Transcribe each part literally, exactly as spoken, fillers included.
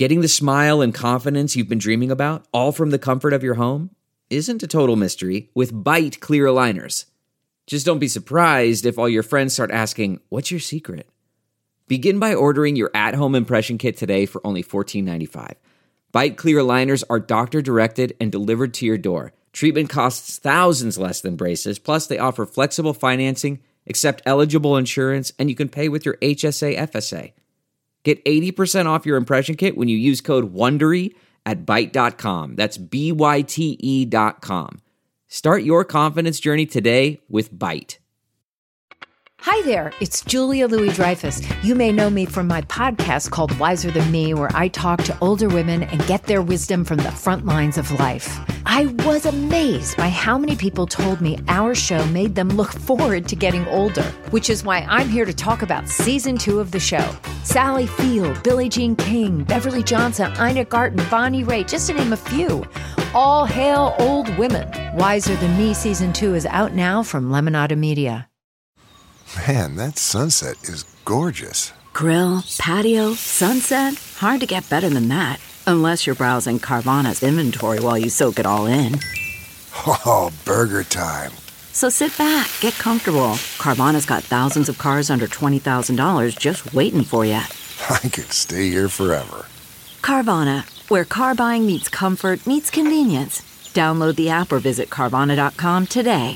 Getting the smile and confidence you've been dreaming about, all from the comfort of your home, isn't a total mystery with Byte clear aligners. Just don't be surprised if all your friends start asking, "What's your secret?" Begin by ordering your at-home impression kit today for only fourteen ninety-five. Byte clear aligners are doctor-directed and delivered to your door. Treatment costs thousands less than braces, plus they offer flexible financing, accept eligible insurance, and you can pay with your H S A F S A. Get eighty percent off your impression kit when you use code WONDERY at byte dot com. That's B Y T E dot com. Start your confidence journey today with Byte. Hi there, it's Julia Louis-Dreyfus. You may know me from my podcast called Wiser Than Me, where I talk to older women and get their wisdom from the front lines of life. I was amazed by how many people told me our show made them look forward to getting older, which is why I'm here to talk about season two of the show. Sally Field, Billie Jean King, Beverly Johnson, Ina Garten, Bonnie Raitt, just to name a few. All hail old women. Wiser Than Me season two is out now from Lemonada Media. Man, that sunset is gorgeous. Grill, patio, sunset. Hard to get better than that. Unless you're browsing Carvana's inventory while you soak it all in. Oh, burger time. So sit back, get comfortable. Carvana's got thousands of cars under twenty thousand dollars just waiting for you. I could stay here forever. Carvana, where car buying meets comfort, meets convenience. Download the app or visit Carvana dot com today.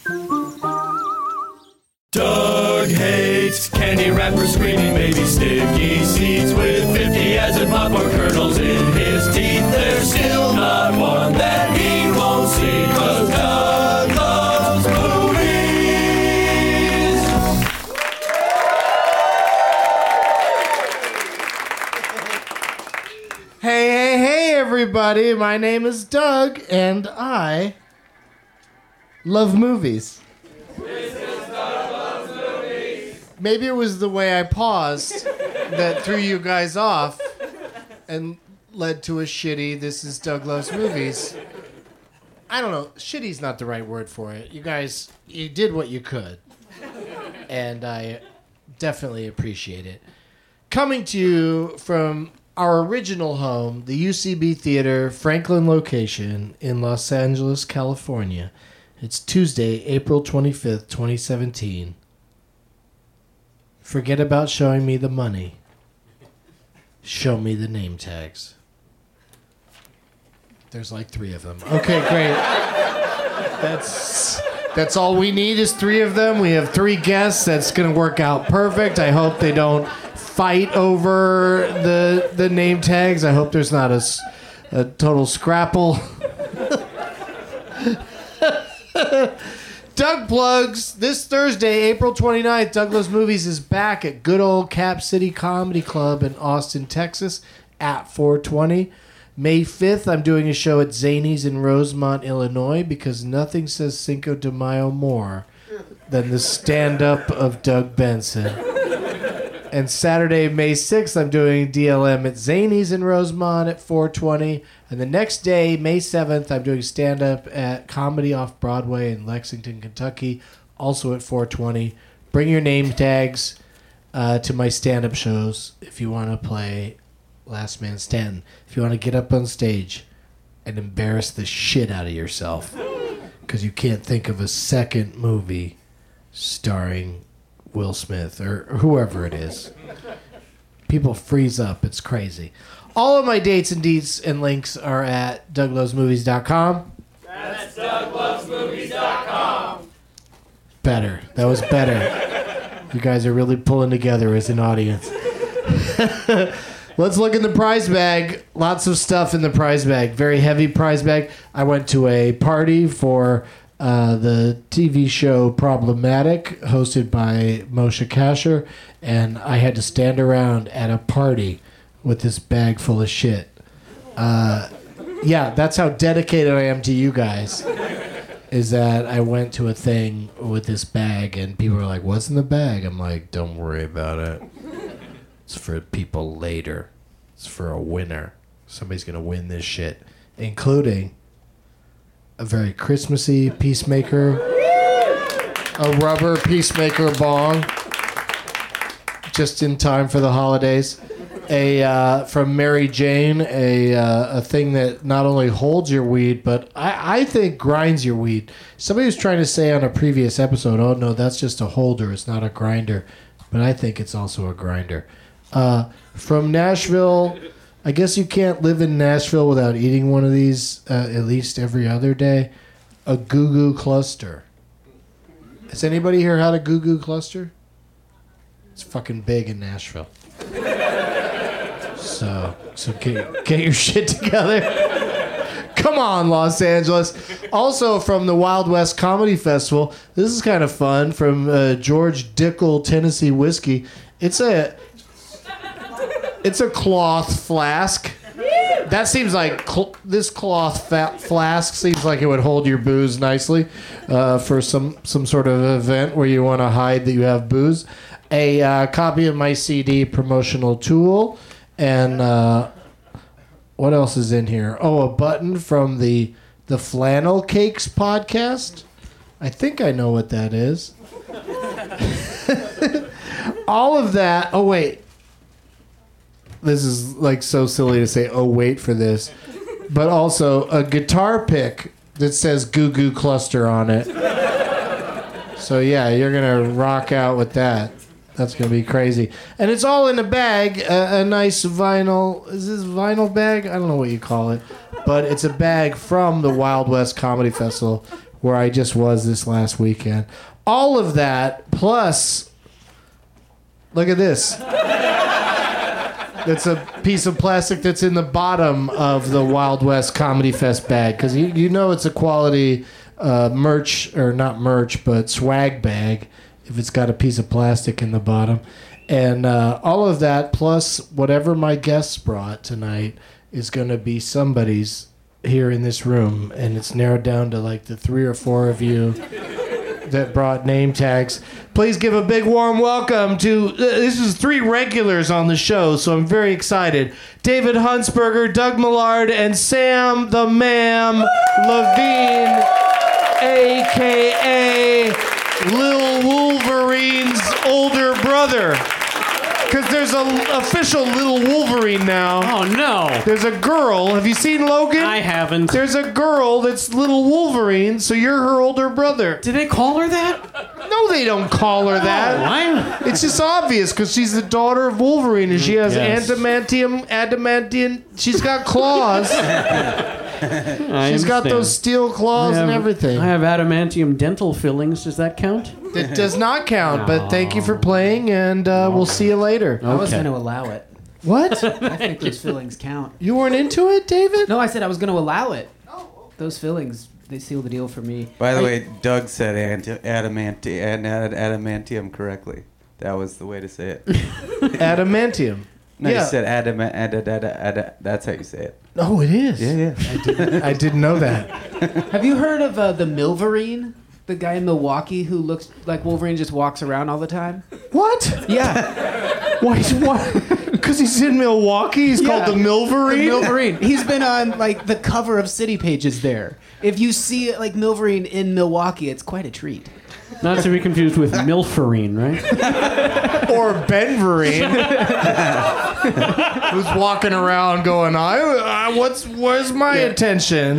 Doug hates candy wrappers, screaming baby sticky seeds with fifty acid popcorn kernels in his teeth. There's still not one that he won't see, 'cause Doug loves movies. Hey, hey, hey, everybody. My name is Doug, and I love movies. Maybe it was the way I paused that threw you guys off and led to a shitty "This is Doug Loves Movies." I don't know. Shitty's not the right word for it. You guys, you did what you could. And I definitely appreciate it. Coming to you from our original home, the U C B Theater, Franklin location in Los Angeles, California. It's Tuesday, April twenty-fifth, twenty seventeen. Forget about showing me the money. Show me the name tags. There's like three of them. Okay, great. That's that's all we need is three of them. We have three guests. That's going to work out perfect. I hope they don't fight over the the name tags. I hope there's not a, a total scrapple. Doug plugs. This Thursday, April twenty-ninth, Doug Loves Movies is back at good old Cap City Comedy Club in Austin, Texas at four twenty. May fifth, I'm doing a show at Zany's in Rosemont, Illinois, because nothing says Cinco de Mayo more than the stand-up of Doug Benson. And Saturday, May sixth, I'm doing D L M at Zany's in Rosemont at four twenty. And the next day, May seventh, I'm doing stand-up at Comedy Off Broadway in Lexington, Kentucky, also at four twenty. Bring your name tags uh, to my stand-up shows if you want to play Last Man Standing. If you want to get up on stage and embarrass the shit out of yourself because you can't think of a second movie starring Will Smith or whoever it is. People freeze up. It's crazy. All of my dates and deets and links are at doug loves movies dot com. That's doug loves movies dot com. Better. That was better. You guys are really pulling together as an audience. Let's look in the prize bag. Lots of stuff in the prize bag. Very heavy prize bag. I went to a party for uh, the T V show Problematic, hosted by Moshe Kasher, and I had to stand around at a party with this bag full of shit. Uh, yeah, that's how dedicated I am to you guys. Is that I went to a thing with this bag, and people were like, "What's in the bag?" I'm like, "Don't worry about it. It's for people later. It's for a winner. Somebody's gonna win this shit," including a very Christmassy Peacemaker, a rubber Peacemaker bong, just in time for the holidays, a uh, from Mary Jane, a uh, a thing that not only holds your weed, but I, I think grinds your weed. Somebody was trying to say on a previous episode, "Oh no, that's just a holder; it's not a grinder." But I think it's also a grinder. Uh, from Nashville, I guess you can't live in Nashville without eating one of these uh, at least every other day. A Goo Goo Cluster. Has anybody here had a Goo Goo Cluster? It's fucking big in Nashville. So, so get, get your shit together. Come on, Los Angeles. Also from the Wild West Comedy Festival, this is kind of fun, from uh, George Dickel Tennessee Whiskey. It's a it's a cloth flask. That seems like cl- this cloth fa- flask seems like it would hold your booze nicely uh, for some some sort of event where you want to hide that you have booze. A uh, copy of my C D promotional tool, and uh, what else is in here? Oh, a button from the the Flannel Cakes podcast. I think I know what that is. All of that. Oh wait. This is like so silly to say, oh, wait for this. But also a guitar pick that says Goo Goo Cluster on it. So yeah, you're going to rock out with that. That's going to be crazy. And it's all in a bag, a, a nice vinyl. Is this vinyl bag? I don't know what you call it. But it's a bag from the Wild West Comedy Festival where I just was this last weekend. All of that plus, look at this. It's a piece of plastic that's in the bottom of the Wild West Comedy Fest bag, because you, you know it's a quality uh, merch, or not merch, but swag bag if it's got a piece of plastic in the bottom. And uh, all of that, plus whatever my guests brought tonight, is going to be somebody's here in this room. And it's narrowed down to like the three or four of you that brought name tags. Please give a big warm welcome to, uh, this is three regulars on the show, so I'm very excited. David Huntsberger, Doug Millard, and Sam the Ma'am Levine, a k a. Lil Wolverine's older brother. Because there's an official Little Wolverine now. Oh, no. There's a girl. Have you seen Logan? I haven't. There's a girl that's Little Wolverine, so you're her older brother. Did they call her that? No, they don't call her that. Why? It's just obvious because she's the daughter of Wolverine and she has Yes. adamantium, adamantium. She's got claws. I She's got understand. those steel claws I have- and everything. I have adamantium dental fillings. Does that count? It does not count, but thank you for playing, and uh, we'll see you later. I was Okay. going to allow it. What? I think those fillings count. You weren't into it, David? No, I said I was going to allow it. Those fillings, they seal the deal for me. By the way, Doug said anti- adamanti- ad- ad- adamantium correctly. That was the way to say it. Adamantium. No, Yeah. you said adamant. Ad- ad- ad- ad- that's how you say it. Oh, it is. Yeah, yeah. I didn't, I didn't know that. Have you heard of uh, the Milverine? The guy in Milwaukee who looks like Wolverine, just walks around all the time? What? Yeah. Why? What? Because he's in Milwaukee? He's Yeah. called the Milverine? The Milverine. He's been on like the cover of City Pages there. If you see like Milverine in Milwaukee, it's quite a treat. Not to be confused with Milferine, right? Or Benverine, who's walking around going, "I, I what's where's my attention?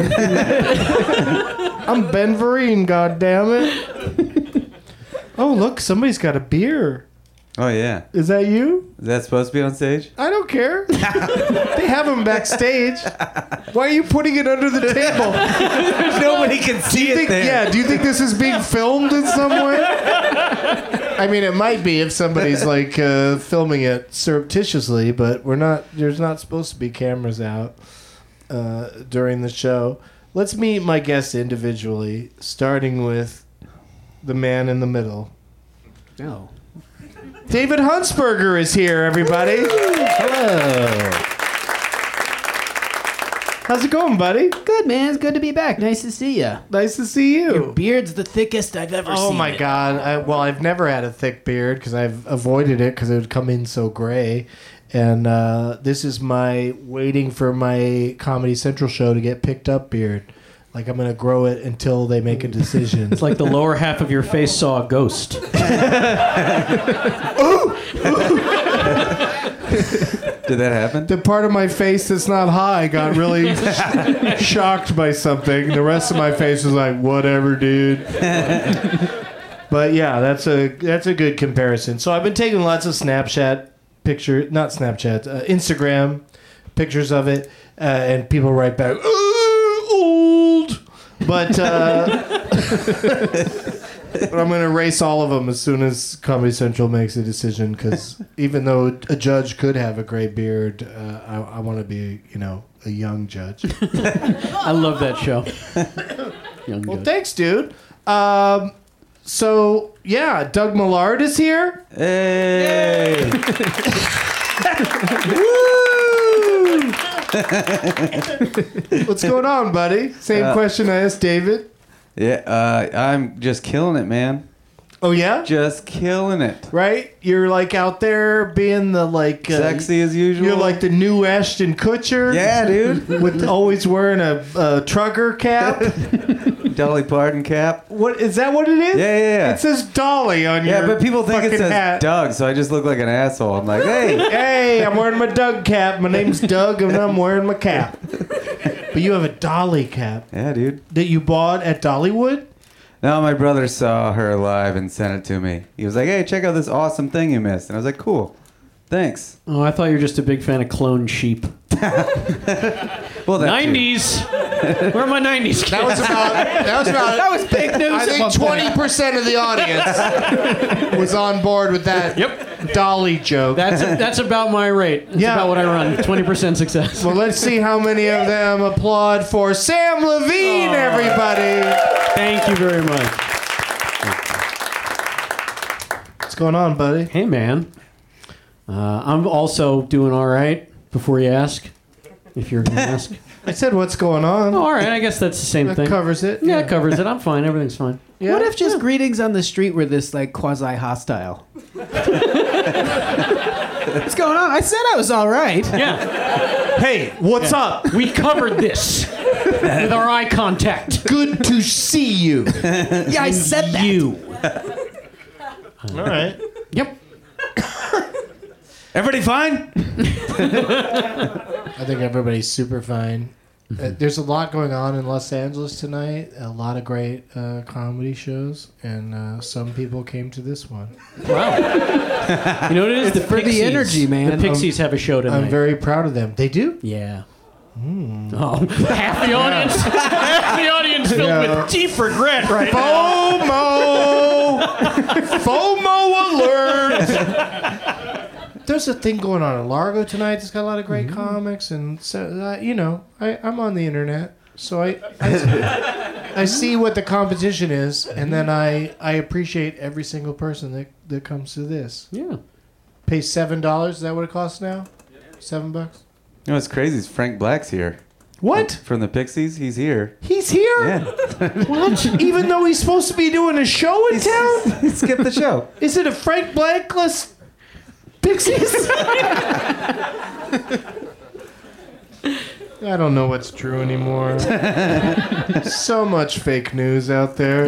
I'm Benverine, goddammit." Oh, look, somebody's got a beer. Oh, yeah. Is that you? Is that supposed to be on stage? I don't care. They have them backstage. Why are you putting it under the table? Nobody can Do see you it think, there. yeah, do you think this is being filmed in some way? I mean, it might be if somebody's like uh, filming it surreptitiously, but we're not. There's not supposed to be cameras out uh, during the show. Let's meet my guests individually, starting with the man in the middle. No. David Huntsberger is here, everybody. Hello. How's it going, buddy? Good, man. It's good to be back. Nice to see you. Nice to see you. Your beard's the thickest I've ever Oh seen. my it. god! I, well, I've never had a thick beard because I've avoided it because it would come in so gray. And uh, this is my waiting for my Comedy Central show to get picked up beard. Like I'm gonna grow it until they make a decision. It's like the lower half of your face saw a ghost. Does Did that happen? The part of my face that's not high got really sh- shocked by something. The rest of my face was like, whatever, dude. But yeah, that's a that's a good comparison. So I've been taking lots of Snapchat pictures, not Snapchat, uh, Instagram pictures of it, uh, and people write back, "Uh, old." But, uh, but I'm going to erase all of them as soon as Comedy Central makes a decision, because even though a judge could have a gray beard, uh, I, I want to be, you know, a young judge. I love that show. Young Well, judge. thanks, dude. Um, so, yeah, Doug Millard is here. Hey! Woo! What's going on, buddy? Same Uh, question I asked David. Yeah, uh, I'm just killing it, man. Oh, yeah? Just killing it. Right? You're like out there being the like uh, Sexy as usual. You're like the new Ashton Kutcher. Yeah, dude. With always wearing a, a trucker cap. Dolly Parton cap. What is that? What it is? Yeah, yeah, yeah. It says Dolly on your Yeah, but people think it fucking says hat. Doug, so I just look like an asshole. I'm like, hey. Hey, I'm wearing my Doug cap. My name's Doug, and I'm wearing my cap. But you have a Dolly cap Yeah, dude. that you bought at Dollywood. No, my brother saw her live and sent it to me. He was like, hey, check out this awesome thing you missed. And I was like, cool. Thanks. Oh, I thought you were just a big fan of clone sheep. Well, that nineties. Where are my nineties? That was about. That was about. That was fake news. I at one think point. twenty percent of the audience was on board with that. Yep. Dolly joke. That's that's about my rate. That's Yeah. about what I run. twenty percent success. Well, let's see how many of them applaud for Sam Levine, Oh. everybody. Thank you very much. What's going on, buddy? Hey, man. Uh, I'm also doing all right. Before you ask, if you're going to ask. I said, what's going on? Oh, all right. I guess that's the same That thing. covers it. Yeah, it covers it. I'm fine. Everything's fine. Yeah. What if just greetings on the street were this like quasi hostile? What's going on? I said I was all right. Yeah. Hey, what's up? We covered this with our eye contact. Good to see you. Yeah, I said that. You. All right. Yep. Everybody fine? I think everybody's super fine. Uh, there's a lot going on in Los Angeles tonight. A lot of great uh, comedy shows, and uh, some people came to this one. Wow. You know what it is? The for the Pixies. energy, man. The Pixies have a show tonight. I'm very proud of them. They do? Yeah. Oh, half the audience, half the audience filled Yeah. with deep regret right now. FOMO! FOMO alert! There's a thing going on in Largo tonight. It's got a lot of great comics, and so uh, you know, I, I'm on the internet, so I, I I see what the competition is, and then I I appreciate every single person that that comes to this. Yeah. Pay seven dollars. Is that what it costs now? Seven bucks. You know what's crazy is Frank Black's here. What? From the Pixies, he's here. He's here? Yeah. What? Even though he's supposed to be doing a show in town? He skipped the show. Is it a Frank Blackless Pixies? I don't know what's true anymore. So much fake news out there.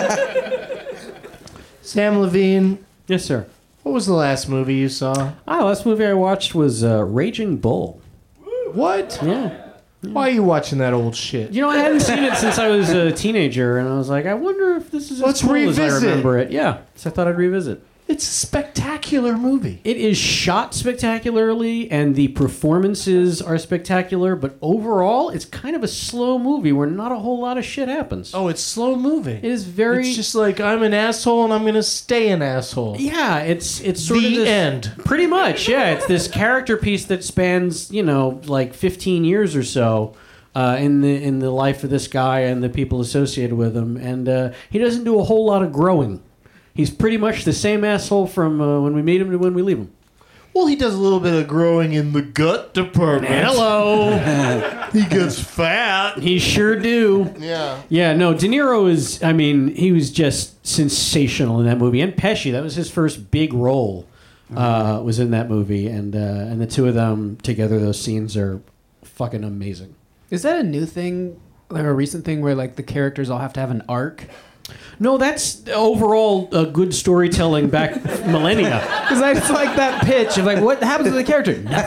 Sam Levine, Yes, sir. what was the last movie you saw? Ah, last movie I watched was uh, Raging Bull. What? Yeah. Why are you watching that old shit? You know, I hadn't seen it since I was a teenager, and I was like, I wonder if this is as Let's cool as I revisit. remember it. Yeah, so I thought I'd revisit. It's a spectacular movie. It is shot spectacularly, and the performances are spectacular, but overall, it's kind of a slow movie where not a whole lot of shit happens. Oh, it's slow moving. It is very... It's just like, I'm an asshole and I'm going to stay an asshole. Yeah, it's it's sort The of this, end. Pretty much, yeah. It's this character piece that spans, you know, like fifteen years or so uh, in the in the life of this guy and the people associated with him, and uh, he doesn't do a whole lot of growing. He's pretty much the same asshole from uh, when we meet him to when we leave him. Well, he does a little bit of growing in the gut department. Hello. He gets fat. He sure do. Yeah. Yeah, no, De Niro is, I mean, he was just sensational in that movie. And Pesci, that was his first big role, uh, was in that movie. And uh, and the two of them together, those scenes are fucking amazing. Is that a new thing, like a recent thing where like the characters all have to have an arc? No, that's overall uh, good storytelling back millennia. Because I just like that pitch of like, what happens to the character? Nothing.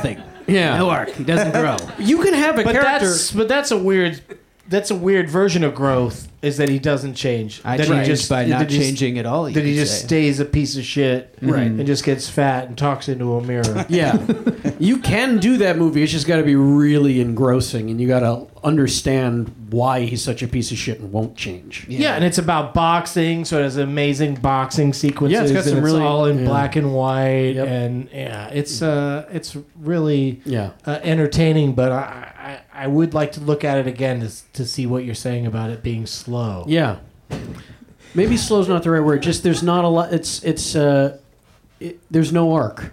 Yeah. No arc. He doesn't grow. You can have a But character. that's but that's a weird that's a weird version of growth is that he doesn't change. I that changed he just by not that he just- changing at all. you That he could just say. stays a piece of shit, Right. And just gets fat and talks into a mirror. Yeah. You can do that movie. It's just got to be really engrossing, and you got to understand why he's such a piece of shit and won't change. Yeah, and it's about boxing, so it has amazing boxing sequences. Yeah, it's got and some really- all in yeah. black and white, Yep. and yeah, it's uh, it's really Yeah. uh, entertaining. But I, I I would like to look at it again to s- to see what you're saying about it being slow. Yeah. Maybe slow's not the right word. Just there's not a lot. It's it's uh, it, there's no arc.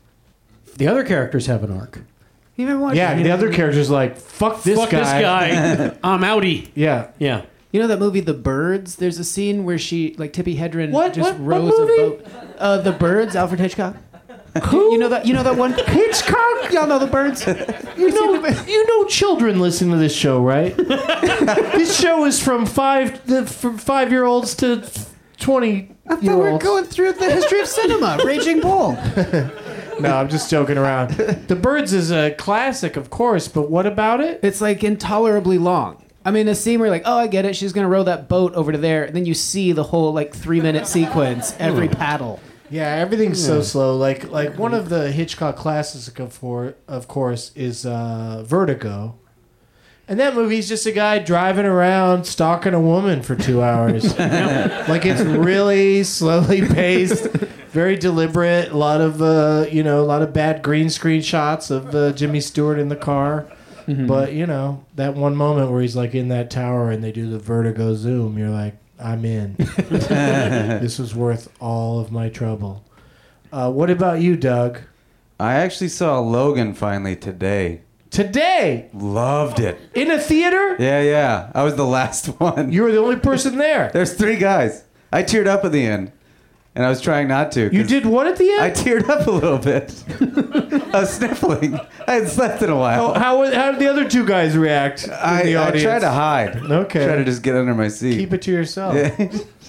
The other characters have an arc. You ever watch? Yeah, the other character's like, fuck this Fuck guy. this guy. I'm outie. Yeah. Yeah. You know that movie The Birds? There's a scene where she, like Tippi Hedren, What? just What- what rows movie? a boat. Uh, The Birds, Alfred Hitchcock. Who? You know that? You know that one? Hitchcock? Y'all know The Birds? You know, you know, children listen to this show, right? This show is from five the, from five year olds to twenty I year thought we were olds. going through the history of cinema. Raging Bull. No, I'm just joking around. The Birds is a classic, of course, but what about it? It's like intolerably long. I mean, a scene where you're like, oh, I get it. She's gonna row that boat over to there, and then you see the whole like three minute sequence, every paddle. Yeah, everything's so slow. Like like one of the Hitchcock classics, of course, of course, is uh, Vertigo. And that movie's just a guy driving around stalking a woman for two hours. Like it's really slowly paced, very deliberate. A lot of uh, you know, a lot of bad green screen shots of uh, Jimmy Stewart in the car. But you know, that one moment where he's like in that tower and they do the vertigo zoom, you're like, I'm in. This was worth all of my trouble. Uh, what about you, Doug? I actually saw Logan finally today. Today, Loved it. in a theater, Yeah, yeah. I was the last one. you were the only person there. There's three guys. I teared up at the end, and I was trying not to. 'cause You did what at the I end? teared up a little bit. I was sniffling. I hadn't slept in a while. How, how, how did the other two guys react in I, the I audience? tried to hide. Okay. Try to just get under my seat. Keep it to yourself. Yeah.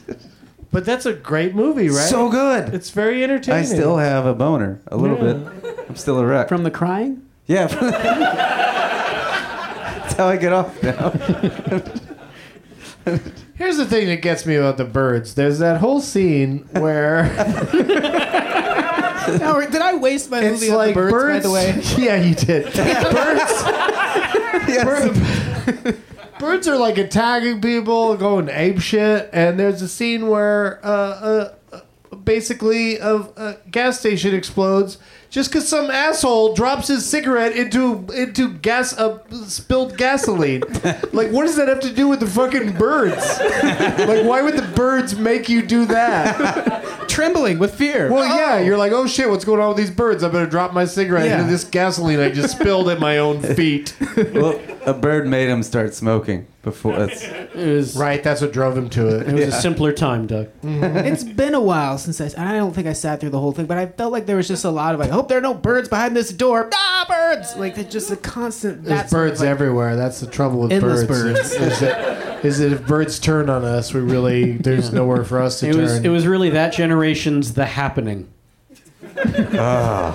But that's a great movie, right? So good. It's very entertaining. I still have a boner, a little Yeah. bit. I'm still a wreck. From the crying? Yeah. That's how I get off now. Here's the thing that gets me about the Birds. There's that whole scene where Howard, did I waste my it's movie on like The Birds, birds. by the way? Yeah, you did. Birds. Bird- birds are like attacking people, going ape shit, and there's a scene where uh, uh, uh, basically a, a gas station explodes just because some asshole drops his cigarette into into gas uh, spilled gasoline. Like, what does that have to do with the fucking birds? Like, why would the birds make you do that? Trembling with fear. Well, yeah, you're like, oh shit, what's going on with these birds? I better drop my cigarette Yeah. into this gasoline I just spilled at my own feet. Well, a bird made him start smoking before. That's, It was, Right, that's what drove him to it it. was a simpler time, Doug. It's been a while since I. I don't think I sat through the whole thing, but I felt like there was just a lot of like, I hope there are no birds behind this door. Ah, birds! Like it's just a constant. There's that's sort of, birds like, everywhere. That's the trouble with Endless birds. birds. Is that, is that if birds turn on us, we really there's nowhere for us to It turn. was it was really that generation's The Happening. wow.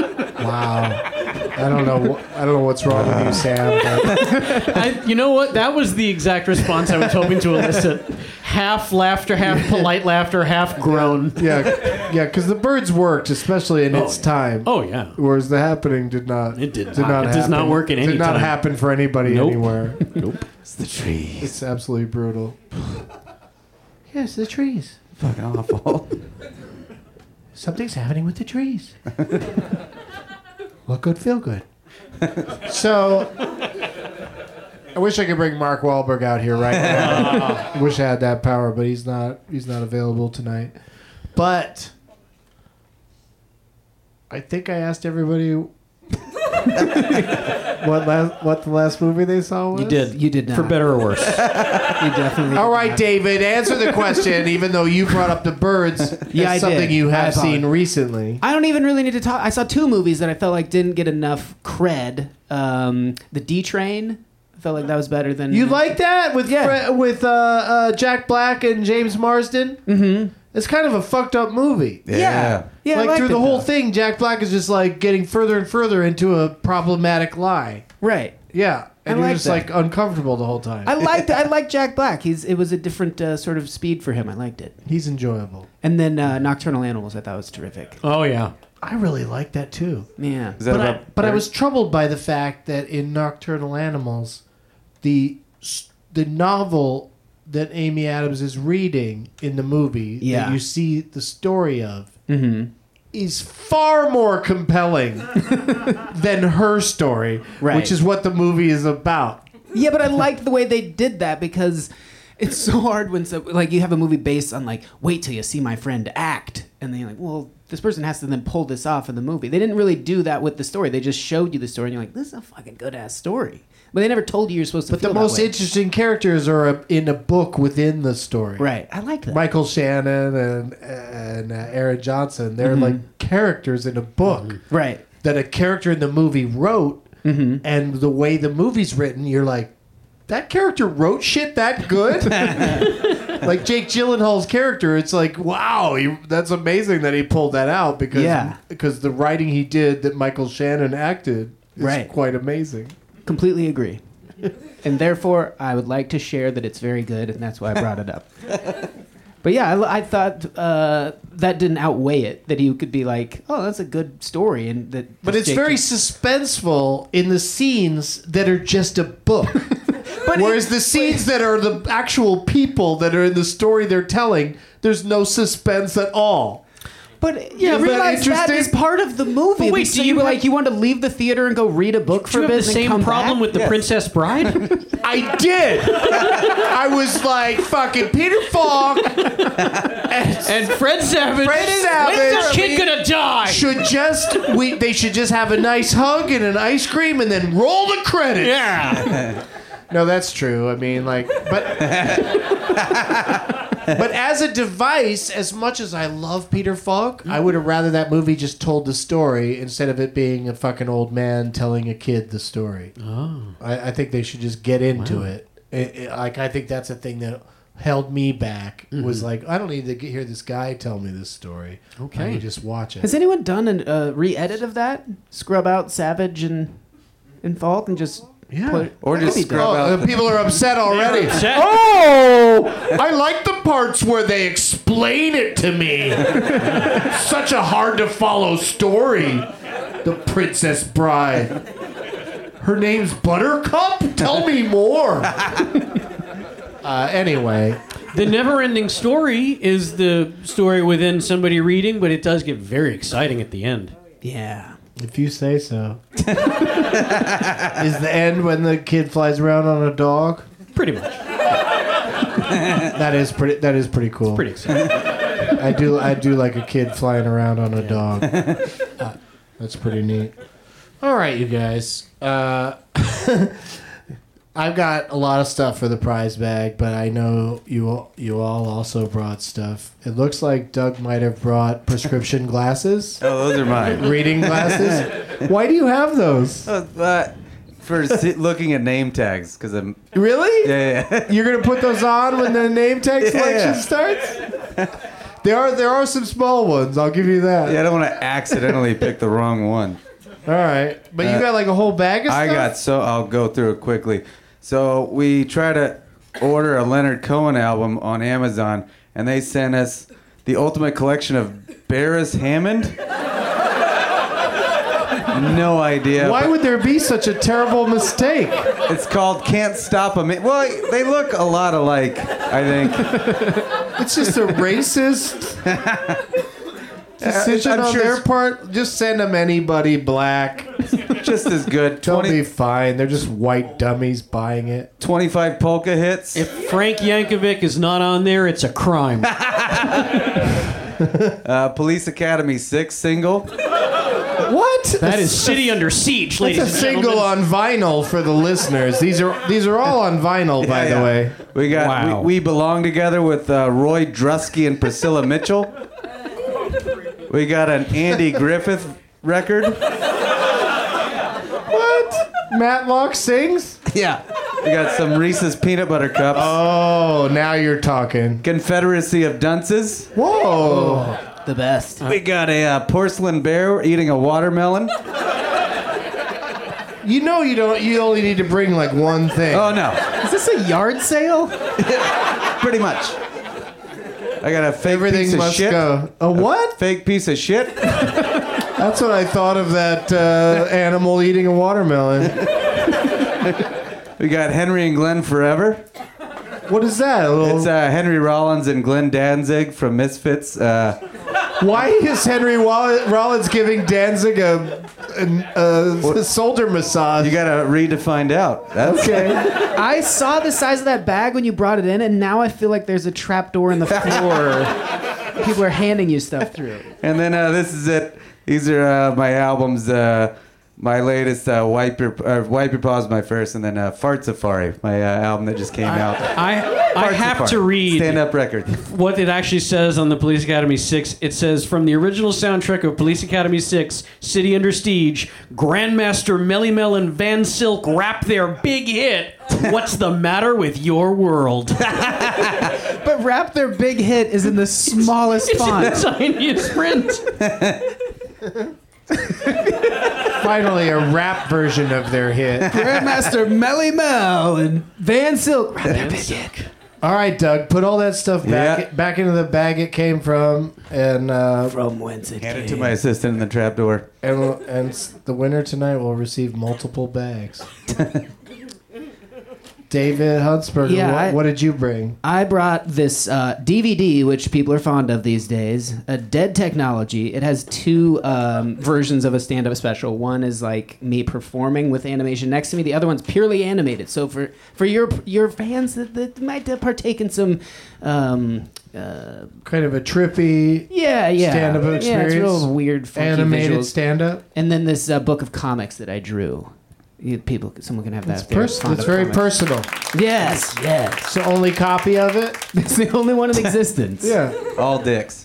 I don't know. wh- I don't know what's wrong with you, Sam. But I, you know what? That was the exact response I was hoping to elicit. Half laughter, half polite laughter, half groan. yeah, yeah, because the birds worked, especially in its time. Oh yeah. Whereas the happening did not. It did did not. not It does not happen. work in any Did not time. happen for anybody Nope. anywhere. Nope. it's the trees. It's absolutely brutal. Yes, the trees. Fucking awful. Something's happening with the trees. Look good, feel good. So, I wish I could bring Mark Wahlberg out here right now. I wish I had that power, but he's not. He's not available tonight. But I think I asked everybody what last what the last movie they saw was. You did. You did not. For better or worse. You definitely. All did right, not. David, answer the question. Even though you brought up the birds, Yeah, I as something did. you I have apologize. seen recently. I don't even really need to talk. I saw two movies that I felt like didn't get enough cred. Um, the D Train. I felt like that was better than You like that with Yeah. Fre- with uh, uh, Jack Black and James Marsden? Mm-hmm. It's kind of a fucked up movie. Yeah. Yeah, I like liked through it, the whole though. thing, Jack Black is just like getting further and further into a problematic lie. Right. Yeah, and I you're like just that. like uncomfortable the whole time. I liked I liked Jack Black. He's it was a different uh, sort of speed for him. I liked it. He's enjoyable. And then uh, Nocturnal Animals, I thought was terrific. Oh yeah. I really like that too. Yeah. Is that But I, about but I birds? was troubled by the fact that in Nocturnal Animals, the the novel that Amy Adams is reading in the movie Yeah. that you see the story of Mm-hmm. is far more compelling than her story, Right. which is what the movie is about. Yeah, but I liked the way they did that because it's so hard when so like you have a movie based on like wait till you see my friend act, and then you're like, well, this person has to then pull this off in the movie. They didn't really do that with the story. They just showed you the story, and you're like, this is a fucking good ass story. But they never told you you're supposed to. But the feel that most way. interesting characters are a, in a book within the story. Right, I like that. Michael Shannon and and uh, Aaron Johnson, they're Mm-hmm. like characters in a book Right. that a character in the movie wrote, Mm-hmm. and the way the movie's written, you're like, that character wrote shit that good? Like Jake Gyllenhaal's character, it's like, wow, he, that's amazing that he pulled that out because Yeah. because the writing he did that Michael Shannon acted is Right. quite amazing. Completely agree. And therefore, I would like to share that it's very good, and that's why I brought it up. But yeah, I, I thought uh, that didn't outweigh it. That he could be like, "Oh, that's a good story," and that. But it's Jake- very suspenseful in the scenes that are just a book. Whereas the scenes that are the actual people that are in the story they're telling, there's no suspense at all. But Yeah, yeah, is that realize that interesting? is part of the movie. But wait, so do you you were have- like you wanted to leave the theater and go read a book Do for you a have bit the and same come problem back? with the Princess Bride? I did. I was like, fucking Peter Falk And Fred Savage. Fred When's Savage. this kid gonna die? should just we they should just have a nice hug and an ice cream and then roll the credits. Yeah. No, that's true. I mean, like, but but as a device, as much as I love Peter Falk, I would have rather that movie just told the story instead of it being a fucking old man telling a kid the story. Oh, I, I think they should just get into it. It, it. Like, I think that's a thing that held me back. Was like, I don't need to get, hear this guy tell me this story. Okay. I can just watch it. Has anyone done a uh, re-edit of that? Scrub out Savage and and Falk and just Yeah. put Or that just could be scrub done. Oh, out uh, people are upset already. upset. Oh, I like the parts where they explain it to me. Such a hard to follow story. The Princess Bride. Her name's Buttercup? Tell me more. Uh, anyway, The never-ending story is the story within somebody reading, but it does get very exciting at the end. Yeah. if you say so. Is the end when the kid flies around on a dog? Pretty much. That is pretty. That is pretty cool. Pretty exciting. I do. I do like a kid flying around on a dog. Uh, that's pretty neat. All right, you guys. Uh, I've got a lot of stuff for the prize bag, but I know you all, you all also brought stuff. It looks like Doug might have brought prescription glasses, Oh, those are mine. reading glasses. Why do you have those? Oh, uh, for si- looking at name tags, because I'm. Really? Yeah, yeah. You're gonna put those on when the name tag Yeah, selection yeah. starts? There are there are some small ones. I'll give you that. Yeah, I don't want to accidentally pick the wrong one. All right, but you Uh, got like a whole bag of I stuff. got so I'll go through it quickly. So we try to order a Leonard Cohen album on Amazon, and they sent us the ultimate collection of Barris Hammond. No idea. Why would there be such a terrible mistake? It's called Can't Stop 'Em. Well, they look a lot alike, I think. It's just a racist decision I'm on sure their it's- part. Just send them anybody black. Just as good. They'll be twenty, fine. They're just white dummies buying it. twenty-five polka hits. If Frank Yankovic is not on there, it's a crime. Uh, Police Academy six single. What? That is City Under Siege, That's ladies a and single gentlemen. on vinyl for the listeners. These are these are all on vinyl, by Yeah, the yeah. way. We got Wow. we, we Belong Together with uh, Roy Drusky and Priscilla Mitchell. We got an Andy Griffith record. What? Matlock sings? Yeah. We got some Reese's peanut butter cups. Oh, now you're talking. Confederacy of Dunces. Whoa. The best. We got a uh, porcelain bear eating a watermelon. You know you don't. You only need to bring like one thing. Oh no, Is this a yard sale? pretty much. I got a fake Everything piece of must shit. go. A what? Fake piece of shit. That's what I thought of that uh, animal eating a watermelon. We got Henry and Glenn Forever. What is that? A little... It's uh, Henry Rollins and Glenn Danzig from Misfits. Uh, Why is Henry Wall- Rollins giving Danzig a, a, a shoulder massage? you gotta read to find out. That's Okay. I saw the size of that bag when you brought it in, and now I feel like there's a trap door in the floor. People are handing you stuff through. And then uh, this is it. These are uh, my albums. Uh, my latest, uh, Wipe Your uh, Wipe Your Paws, my first, and then uh, Fart Safari, my uh, album that just came out. I I Fart have Safari. to read Stand Up record. what it actually says on the Police Academy six. It says, from the original soundtrack of Police Academy six, City Under Siege, Grandmaster Melly Mel and Van Silk rap their big hit, What's the Matter with Your World? But rap their big hit is in the smallest It's in font. the tiniest print. Finally, a rap version of their hit. Grandmaster Melly Mel and Van Silk. Rap their big hit. All right, Doug, put all that stuff back Yeah. back into the bag it came from, and uh, From whence it Hand it came. to my assistant in the trapdoor. and and the winner tonight will receive multiple bags. David Huntsberger, Yeah, what, I- what did you bring? I brought this uh, D V D, which people are fond of these days, a Dead Technology. It has two um, versions of a stand-up special. One is like me performing with animation next to me. The other one's purely animated. So for, for your your fans that, that might uh, partake in some, um, uh, Kind of a trippy yeah, yeah, stand-up yeah, experience. it's real weird, funky animated visuals. stand-up. And then this uh, book of comics that I drew. You, people, someone can have that. It's, if they're pers- fond it's of very comics. personal. Yes, yes. It's the only copy of it. It's the only one in existence. Yeah. All dicks.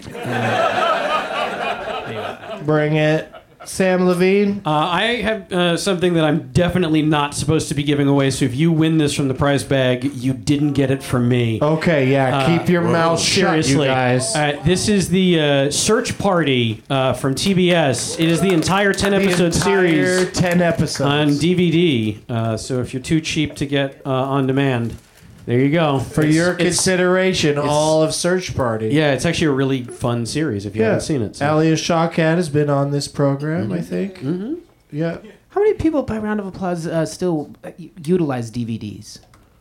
Bring it. Sam Levine. Uh, I have uh, something that I'm definitely not supposed to be giving away, so if you win this from the prize bag, you didn't get it from me. Okay, yeah. Uh, keep your mouth shut, Seriously. you guys. Uh, this is the uh, Search Party uh, from T B S. It is the entire ten episode The entire series ten episodes on D V D. Uh, so if you're too cheap to get uh, on demand, there you go. For It's- your it's- consideration, all of Search Party. Yeah, it's actually a really fun series if you Yeah. haven't seen it. So. Alias Shawkat has been on this program, I think. Mm-hmm. Yeah. How many people, by round of applause, uh, still uh, u- utilize D V Ds?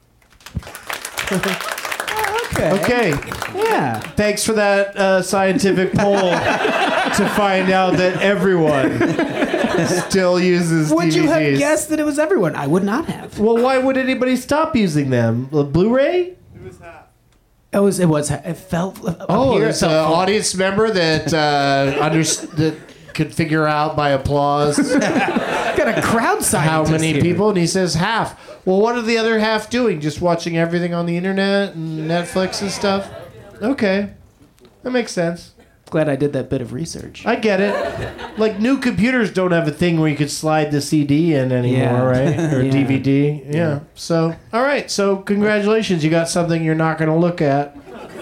okay. Okay. Yeah. Thanks for that uh, scientific poll to find out that everyone still uses Would D V Ds. you have guessed that it was everyone? I would not have. Well, why would anybody stop using them? The Blu-ray? It was. It was. It felt. up Oh, here, it there's an felt full. audience member that uh, under- that could figure out by applause Got a crowd how scientist many here. people, and he says half. Well, what are the other half doing? Just watching everything on the internet and Netflix and stuff? Okay, that makes sense. Glad I did that bit of research. I get it. Like new computers don't have a thing where you could slide the C D in anymore, Yeah. right? Or Yeah. D V D. Yeah. So, all right. So, congratulations. You got something you're not going to look at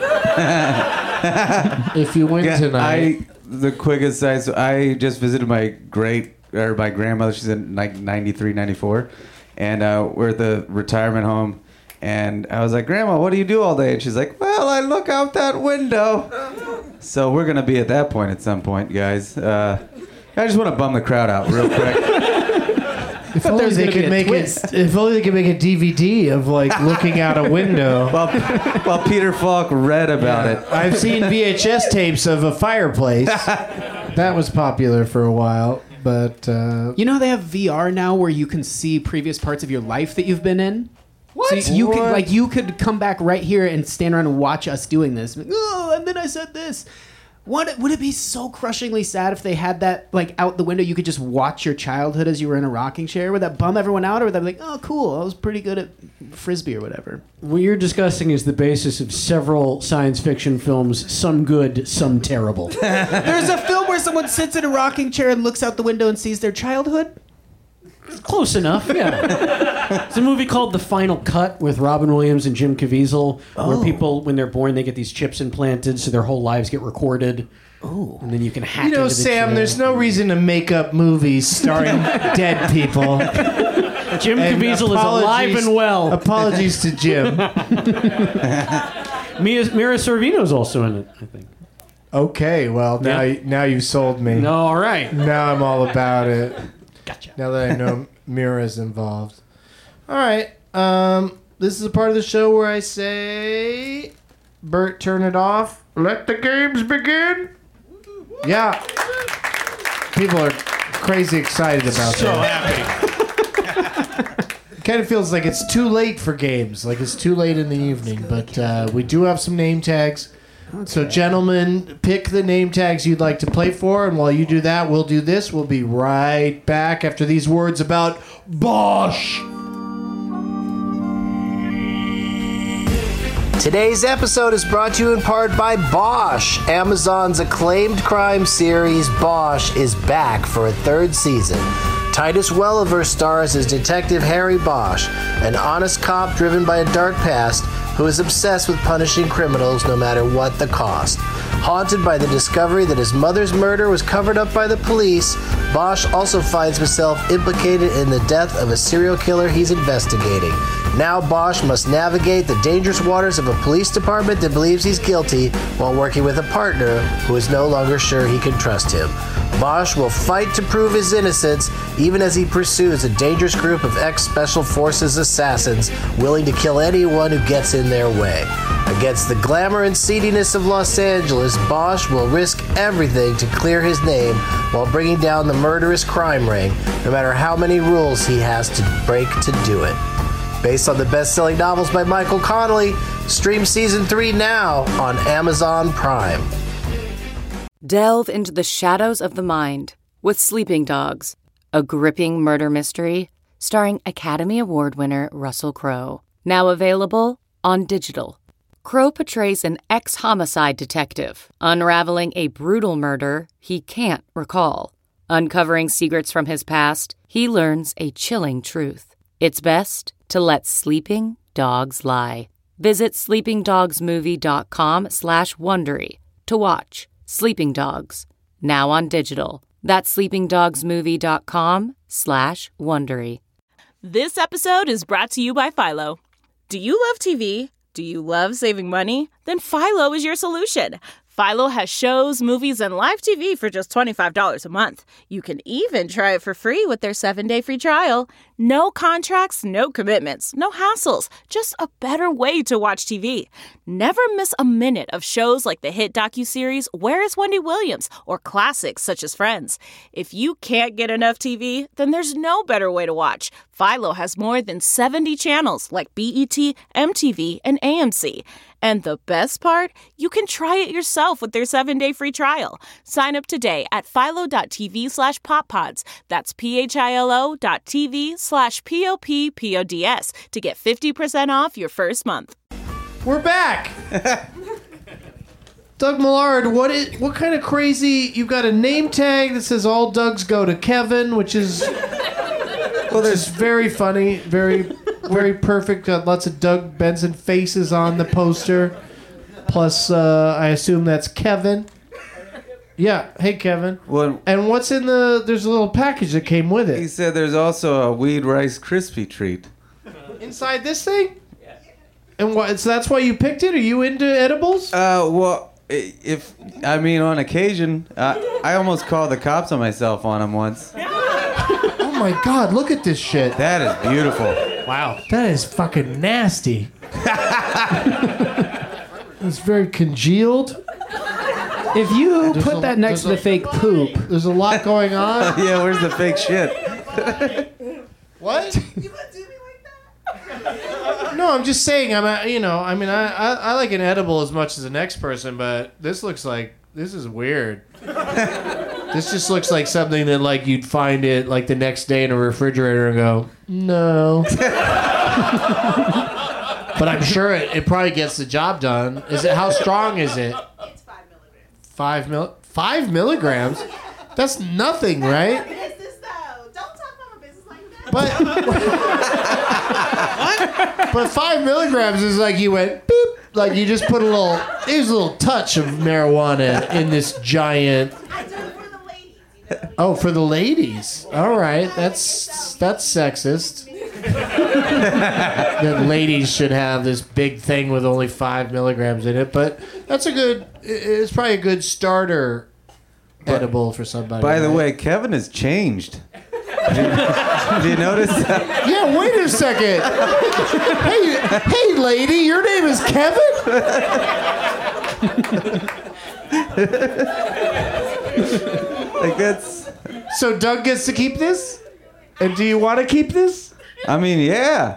if you win Yeah, tonight. I the quickest side. So I just visited my great or my grandmother. She's in like ninety-three, ninety-four, and uh, we're at the retirement home. And I was like, Grandma, what do you do all day? And she's like, well, I look out that window. So we're gonna be at that point at some point, guys. Uh, I just want to bum the crowd out real quick. If only was they gonna be could a make twist. it. If only they could make a D V D of like looking out a window. while, while Peter Falk read about it. I've seen V H S tapes of a fireplace. That was popular for a while, but uh, You know they have V R now where you can see previous parts of your life that you've been in. What? So you could What? like you could come back right here and stand around and watch us doing this. Like, oh, and then I said this. What would it be so crushingly sad if they had that like out the window? You could just watch your childhood as you were in a rocking chair. Would that bum everyone out, or would that be like, oh, cool, I was pretty good at frisbee or whatever? What you're discussing is the basis of several science fiction films, some good, some terrible. There's a film where someone sits in a rocking chair and looks out the window and sees their childhood. Close enough, yeah. It's a movie called The Final Cut with Robin Williams and Jim Caviezel, Oh. where people, when they're born, they get these chips implanted, so their whole lives get recorded. Oh. And then you can hack You know, into the Sam, chip. there's no reason to make up movies starring dead people. Jim And Caviezel is alive apologies- and well. Apologies to Jim. Mia, Mira Sorvino's also in it, I think. Okay, well, now Yeah. now you've sold me. No, all right. Now I'm all about it. Gotcha. Now that I know Mira's involved. All right. Um, this is a part of the show where I say, Bert, turn it off. Let the games begin. Yeah. People are crazy excited about So that. happy. Kind of feels like it's too late for games. Like it's too late in the evening. But uh, we do have some name tags. So, gentlemen, pick the name tags you'd like to play for, and while you do that, we'll do this. We'll be right back after these words about Bosch. Today's episode is brought to you in part by Bosch. Amazon's acclaimed crime series, Bosch, is back for a third season. Titus Welliver stars as Detective Harry Bosch, an honest cop driven by a dark past who is obsessed with punishing criminals no matter what the cost. Haunted by the discovery that his mother's murder was covered up by the police, Bosch also finds himself implicated in the death of a serial killer he's investigating. Now Bosch must navigate the dangerous waters of a police department that believes he's guilty while working with a partner who is no longer sure he can trust him. Bosch will fight to prove his innocence even as he pursues a dangerous group of ex-Special Forces assassins willing to kill anyone who gets in their way. Against the glamour and seediness of Los Angeles, Bosch will risk everything to clear his name while bringing down the murderous crime ring, no matter how many rules he has to break to do it. Based on the best-selling novels by Michael Connelly, stream Season three now on Amazon Prime. Delve into the shadows of the mind with Sleeping Dogs, a gripping murder mystery starring Academy Award winner Russell Crowe. Now available on digital. Crowe portrays an ex-homicide detective unraveling a brutal murder he can't recall. Uncovering secrets from his past, he learns a chilling truth. It's best to let sleeping dogs lie. Visit sleepingdogsmovie.com slash Wondery to watch Sleeping Dogs, now on digital. That's sleepingdogsmovie.com slash Wondery. This episode is brought to you by Philo. Do you love T V? Do you love saving money? Then Philo is your solution. Philo has shows, movies, and live T V for just twenty-five dollars a month. You can even try it for free with their seven-day free trial. No contracts, no commitments, no hassles. Just a better way to watch T V. Never miss a minute of shows like the hit docuseries Where is Wendy Williams? Or classics such as Friends. If you can't get enough T V, then there's no better way to watch. Philo has more than seventy channels like B E T, M T V, and A M C. And the best part? You can try it yourself with their seven-day free trial. Sign up today at philo.tv slash poppods. That's P-H-I-L-O dot TV slash P-O-P-P-O-D-S to get fifty percent off your first month. We're back. Doug Millard, what is what kind of crazy? You've got a name tag that says all Dougs go to Kevin, which is well, there's very funny, very very perfect. Got lots of Doug Benson faces on the poster. Plus, uh, I assume that's Kevin. Yeah. Hey, Kevin. Well, and what's in the? There's a little package that came with it. He said there's also a weed rice crispy treat. Inside this thing? Yes. And what? So that's why you picked it? Are you into edibles? Uh, well, i- if I mean on occasion, uh, I almost called the cops on myself on him once. Oh my God! Look at this shit. That is beautiful. Wow. That is fucking nasty. It's very congealed. If you There's put a- that next to there's the fake poop, There's a lot going on. Yeah, where's the fake shit? What? No, I'm just saying. I'm, a, you know, I mean, I, I, I like an edible as much as the next person, but this looks like this is weird. This just looks like something that like you'd find it like the next day in a refrigerator and go, no. But I'm sure it, it probably gets the job done. Is it? How strong is it? It's five milligrams. Five mil. Five milligrams. That's nothing, right? Business though. Don't talk about my business like that. But But five milligrams is like you went boop, like you just put a little. There's a little touch of marijuana in this giant. Oh, for the ladies. All right, that's that's sexist. That ladies should have this big thing with only five milligrams in it, but that's a good. It's probably a good starter edible for somebody. By the right? way, Kevin has changed. Did you, did you notice that? Yeah, wait a second. Hey, hey, lady, your name is Kevin? Like that's. So Doug gets to keep this? And do you want to keep this? I mean, yeah.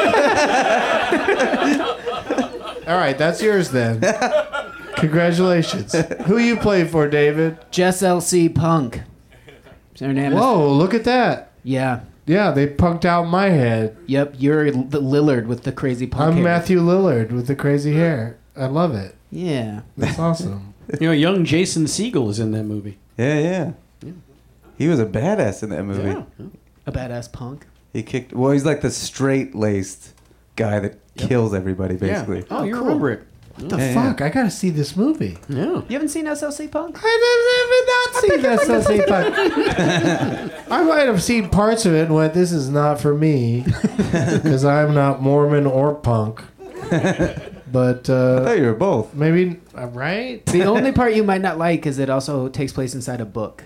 All right, that's yours then. Congratulations. Who you play for, David? Jess L C Punk. Is her name? Whoa, look at that. Yeah. Yeah, they punked out my head. Yep, you're the Lillard with the crazy punk I'm hair. Matthew Lillard with the crazy hair. I love it. Yeah. That's awesome. You know, young Jason Segel is in that movie. Yeah, yeah. He was a badass in that movie. Yeah. A badass punk. He kicked. Well, he's like the straight-laced guy that kills everybody, basically. Yeah. Oh, Oh, you cool. remember it. What the Yeah, fuck? I gotta see this movie. Yeah. You haven't seen S L C Punk? I have never not seen that. So Punk. I might have seen parts of it and went, "This is not for me," because I'm not Mormon or punk. But I uh, thought you were both. maybe uh, right. The only part you might not like is it also takes place inside a book.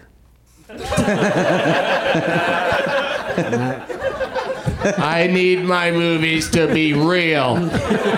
I need my movies to be real.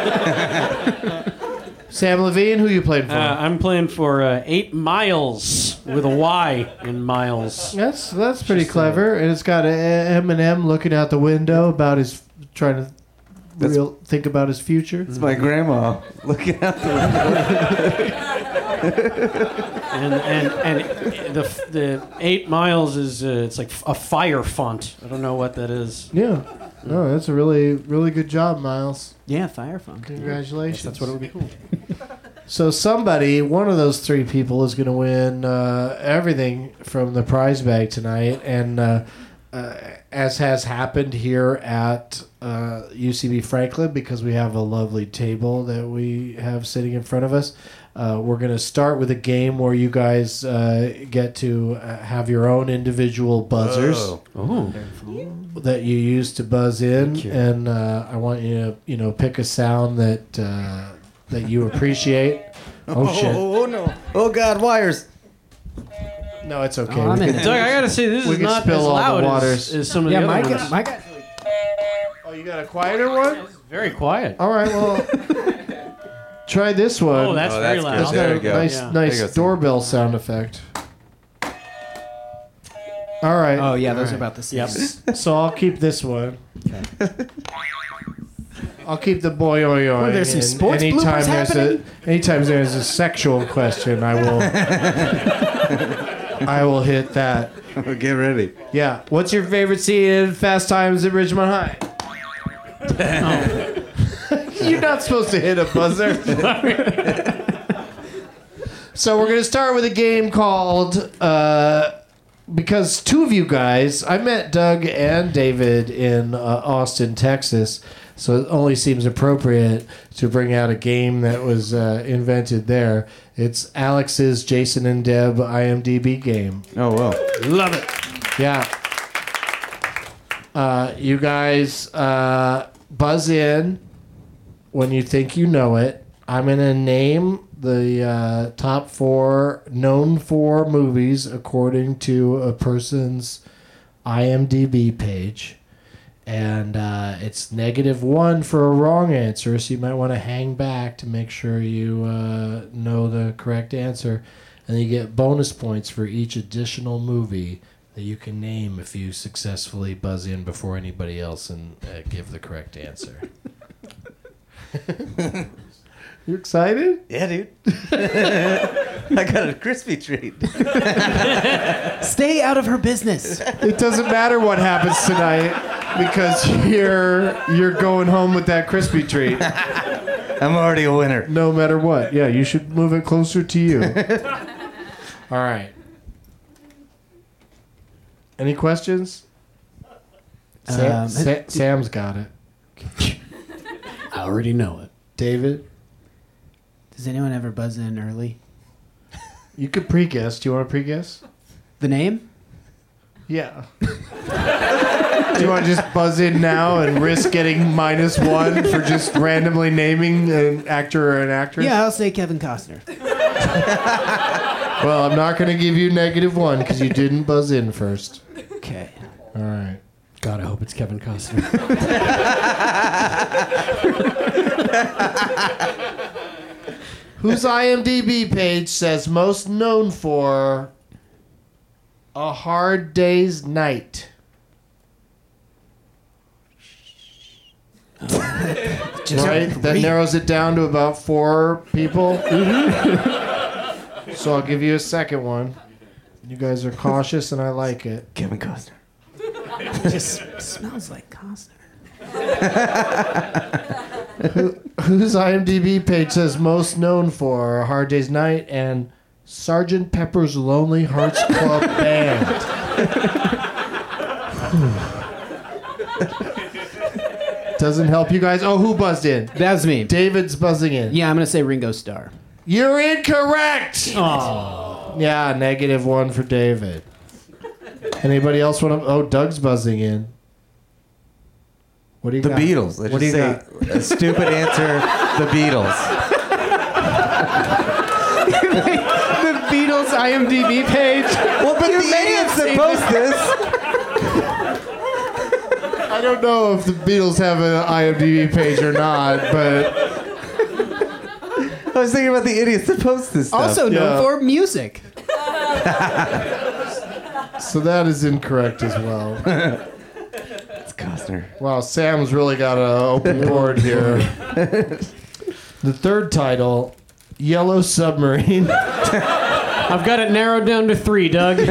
Sam Levine, who you playing for? Uh, I'm playing for uh, Eight Miles with a Y in Miles. That's that's pretty clever, and it's got a Eminem looking out the window about his trying to That's- real think about his future. It's my grandma looking out the window. And and and the the Eight Miles is uh, it's like a fire font. I don't know what that is. Yeah, no, that's a really really good job, Miles. Yeah, Fire Funk. Congratulations. That's what it would be cool. So somebody, one of those three people, is going to win uh, everything from the prize bag tonight, and uh, uh, as has happened here at uh, U C B Franklin, because we have a lovely table that we have sitting in front of us. Uh, we're going to start with a game where you guys uh, get to uh, have your own individual buzzers Oh. that you use to buzz in, and uh, I want you to, you know, pick a sound that uh, that you appreciate. Oh shit! Oh, oh no! Oh God, wires! No, it's okay. Oh, I'm we in can, it. So I gotta say, this We is can not spill as all the loud as, waters. as some of Yeah, the my other guy, ones. my guy. oh, you got a quieter one? Very quiet. All right, well, try this one. Oh, that's Oh, very that's loud. It's good. got There a you go. nice, Yeah. There nice you go. doorbell sound effect. All right. Oh yeah, those All are about the same. Yep. So I'll keep this one. I'll keep the boy oy oy. Oh, there's some and sports anytime bloopers there's happening? a anytime there's a sexual question, I will I will hit that. Get ready. Yeah. What's your favorite scene in Fast Times at Ridgemont High? You're not supposed to hit a buzzer. So we're gonna start with a game called uh, because two of you guys, I met Doug and David in uh, Austin, Texas. So it only seems appropriate to bring out a game that was uh, invented there. It's Alex's Jason and Deb IMDb game. Oh well. Love it. Yeah. Uh, you guys uh, buzz in when you think you know it. I'm going to name the uh, top four known for movies according to a person's IMDb page. And uh, it's negative one for a wrong answer, so you might want to hang back to make sure you uh, know the correct answer. And you get bonus points for each additional movie that you can name if you successfully buzz in before anybody else and uh, give the correct answer. You excited? Yeah, dude. I got a crispy treat. Stay out of her business. It doesn't matter what happens tonight because you're you're going home with that crispy treat. I'm already a winner. No matter what. Yeah, you should move it closer to you. All right. Any questions? Sam, Um, Sa- Sam's got it. I already know it. David? Does anyone ever buzz in early? You could pre-guess. Do you want to pre-guess? The name? Yeah. Do you want to just buzz in now and risk getting minus one for just randomly naming an actor or an actress? Yeah, I'll say Kevin Costner. Well, I'm not going to give you negative one because you didn't buzz in first. Okay. All right. God, I hope it's Kevin Costner. Whose IMDb page says most known for A Hard Day's Night? Right? That narrows it down to about four people. Mm-hmm. So I'll give you a second one. You guys are cautious and I like it. Kevin Costner. It just smells like Costner. Who, whose IMDb page says most known for A Hard Day's Night and Sergeant Pepper's Lonely Hearts Club Band? Doesn't help you guys. Oh, who buzzed in? That's me. David's buzzing in. Yeah, I'm going to say Ringo Starr. You're incorrect. Oh. Yeah, negative one for David. Anybody else want to? Oh, Doug's buzzing in. What do you The got? Beatles. Let's What do you just say got? a stupid answer. The Beatles. The Beatles IMDb page. Well, but the idiots that post this. I don't know if the Beatles have an IMDb page or not, but I was thinking about the idiots that post this stuff. Also known Yeah. for music. so that is incorrect as well. It's Costner. Wow, Sam's really got an open board here. The third title, Yellow Submarine. I've got it narrowed down to three, Doug.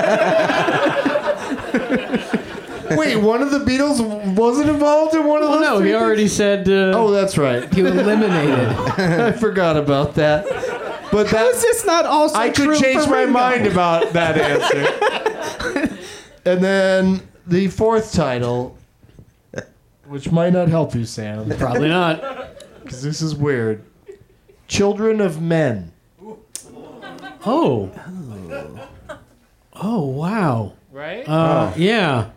Wait, one of the Beatles wasn't involved in one of Oh those? no, three he already said. Uh, Oh, that's right. You eliminated. I forgot about that. But How is that this not also I true could change for my Ringo? mind about that answer. And then the fourth title, which might not help you, Sam, Probably not. because this is weird. Children of Men. Oh. Oh wow. Right? Uh, yeah.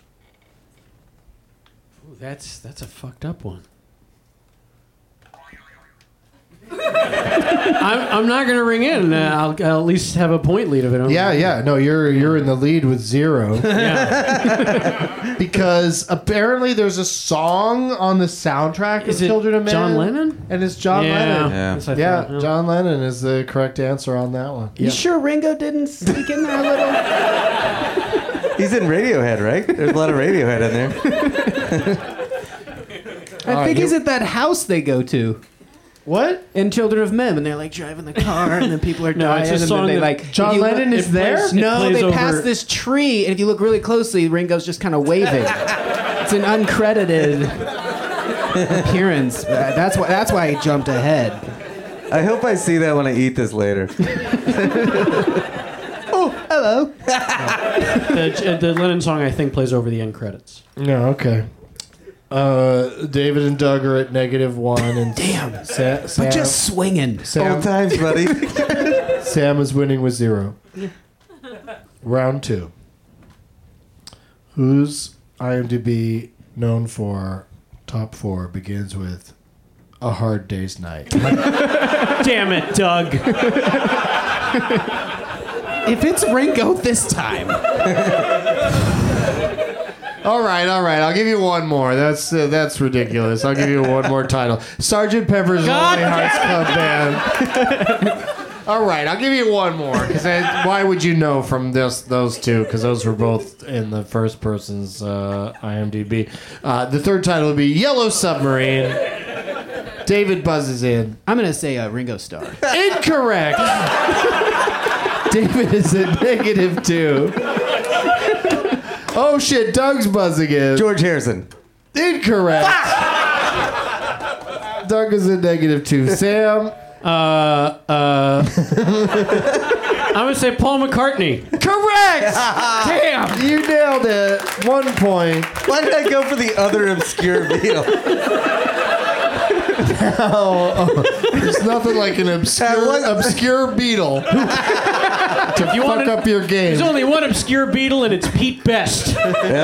Ooh, that's that's a fucked up one. I'm, I'm not gonna ring in. Uh, I'll, I'll at least have a point lead of it. Yeah, yeah. No, you're you're in the lead with zero. Yeah. Because apparently there's a song on the soundtrack Is of it Children of Men. John Lennon? And it's John Yeah. Lennon. Yeah. Yes, I Yeah, thought, John Lennon is the correct answer on that one. You sure Ringo didn't sneak in there a little? He's in Radiohead, right? There's a lot of Radiohead in there. I All right, think you- he's at that house they go to What? in Children of Men, and they're like driving the car, and then people are No, dying, it's a and song then they that like John if you Lennon look- is it there? plays- It No, plays they over- pass this tree, and if you look really closely, Ringo's just kind of waving. It's an uncredited appearance. That's why. That's why I jumped ahead. I hope I see that when I eat this later. Oh, hello. The, the Lennon song I think plays over the end credits. No, okay. Uh, David and Doug are at negative one, and Damn. Sa- Sam, But just swinging. Sam, Old times, buddy. Sam is winning with zero. Round two. Whose IMDb known for top four begins with A Hard Day's Night? Damn it, Doug. If it's Ringo this time. All right, all right. I'll give you one more. That's uh, that's ridiculous. I'll give you one more title. Sergeant Pepper's God Lonely Hearts Club Band. All right, I'll give you one more. Because why would you know from this those two? Because those were both in the first person's uh, IMDb. Uh, the third title would be Yellow Submarine. David buzzes in. I'm gonna say uh, Ringo Starr. Incorrect. David is at negative two. Oh shit, Doug's buzzing in. George Harrison. Incorrect. Doug is at negative two. Sam. Uh, uh, I'm gonna say Paul McCartney. Correct. Damn. You nailed it. One point. Why did I go for the other obscure Beatle? oh, there's nothing like an obscure obscure Beatle to You fuck wanna- up your game. There's only one obscure Beatle, and it's Pete Best.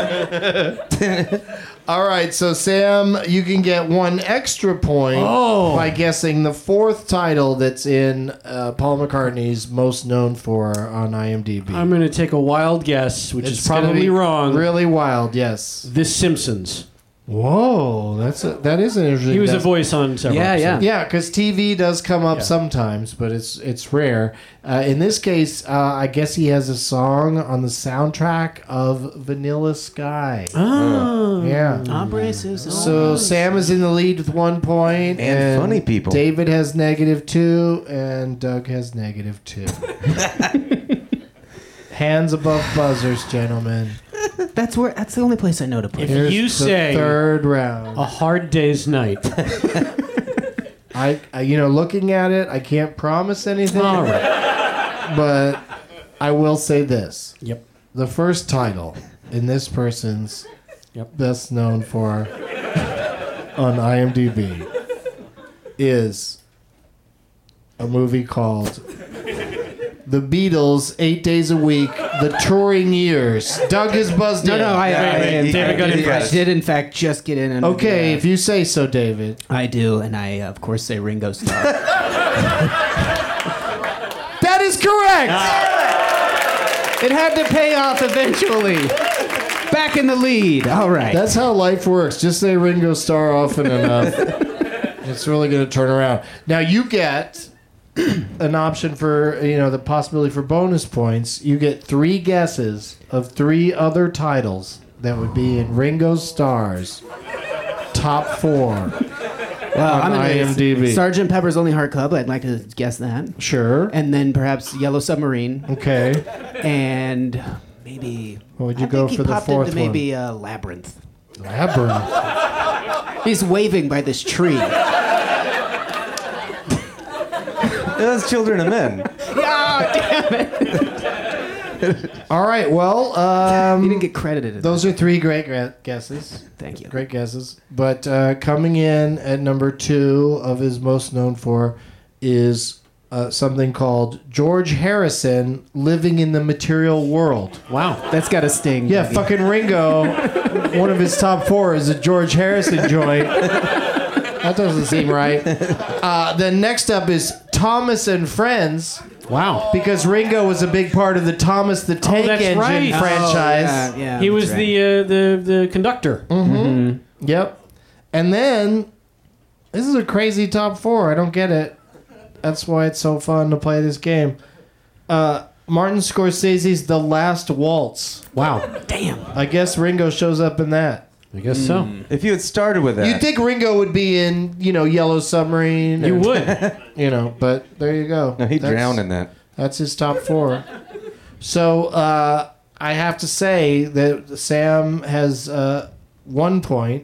All right, so Sam, you can get one extra point Oh. by guessing the fourth title that's in uh, Paul McCartney's most known for on IMDb. I'm going to take a wild guess, which It's is gonna probably be wrong. Really wild, yes. The Simpsons. Whoa, that's a, that is an interesting. He was a guess. voice on several Yeah, yeah. episodes. Yeah, because T V does come up Yeah. sometimes, but it's it's rare. Uh, in this case, uh, I guess he has a song on the soundtrack of Vanilla Sky. Oh. Yeah. Ombre Susan. So Sam is in the lead with one point, And funny people. David has negative two, and Doug has negative two. Hands above buzzers, gentlemen. That's where. That's the only place I know to put If it. Here's you the say third round. A Hard Day's Night. I, I, you know, looking at it, I can't promise anything. All right. But I will say this: Yep. the first title in this person's Yep. best known for on IMDb is a movie called The Beatles, Eight Days a Week, The Touring Years. Doug is buzzed No, in. no, I, I, I, David I, got did, it I first. did in fact just get in. Under Okay, the, if you say so, David. I do, and I of course say Ringo Starr. That is correct! It had to pay off eventually. Back in the lead. All right. That's how life works. Just say Ringo Starr often enough. It's really going to turn around. Now you get an option for, you know, the possibility for bonus points. You get three guesses of three other titles that would be in Ringo Starr's top four well, on I'm gonna IMDb. Sergeant Pepper's Lonely Heart Club. I'd like to guess that. Sure. And then perhaps Yellow Submarine. Okay. And maybe. What would you I go think he for the popped fourth into maybe uh, Labyrinth. Labyrinth. He's waving by this tree. Those Children of Men. Ah, damn it. All right. Well, um, You didn't get credited. in those are three great gra- guesses. that. Thank you. Great guesses. But uh, coming in at number two of his most known for is uh, something called George Harrison, Living in the Material World. Wow. That's got a sting. Yeah, baby. fucking Ringo. One of his top four is a George Harrison joint. That doesn't seem right. Uh, then next up is Thomas and Friends. Wow. Because Ringo was a big part of the Thomas the Tank that's Engine right. franchise. Oh, yeah, yeah, He that's was right. the, uh, the the conductor. Yep. And then, this is a crazy top four. I don't get it. That's why it's so fun to play this game. Uh, Martin Scorsese's The Last Waltz. Wow. Damn. I guess Ringo shows up in that. I guess so. If you had started with that, You'd think Ringo would be in, you know, Yellow Submarine. You and- would. You know, but there you go. no, he That's- drowned in that. That's his top four. So uh, I have to say that Sam has uh, one point,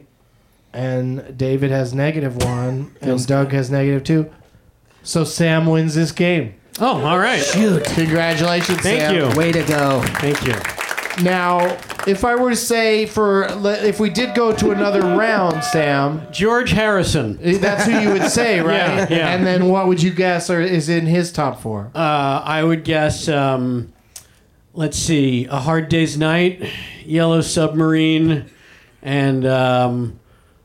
and David has negative one, and Doug has negative two. So Sam wins this game. Oh, all right. Shoot. Congratulations, Thank Sam. you. Way to go. Thank you. Now, if I were to say for if we did go to another round, Sam, George Harrison. that's who you would say, right? Yeah, yeah. And then what would you guess or is in his top four? Uh, I would guess, um, let's see, A Hard Day's Night, Yellow Submarine, and um,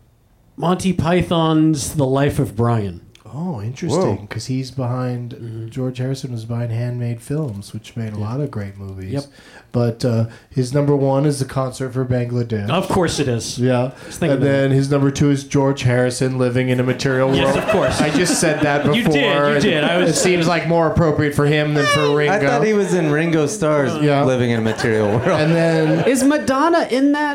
Monty Python's The Life of Brian. Oh, interesting. Because he's behind, George Harrison was behind Handmade Films, which made a lot of great movies. Yep. But uh, his number one is The Concert for Bangladesh. Of course it is. Yeah. thinking And then his number two is George Harrison, Living in a Material World. Yes, of course. I just said that before. You did, you and did. I was- it seems like more appropriate for him than for Ringo. I thought he was in Ringo Starr's Yeah. Living in a Material World. And then Is Madonna in that?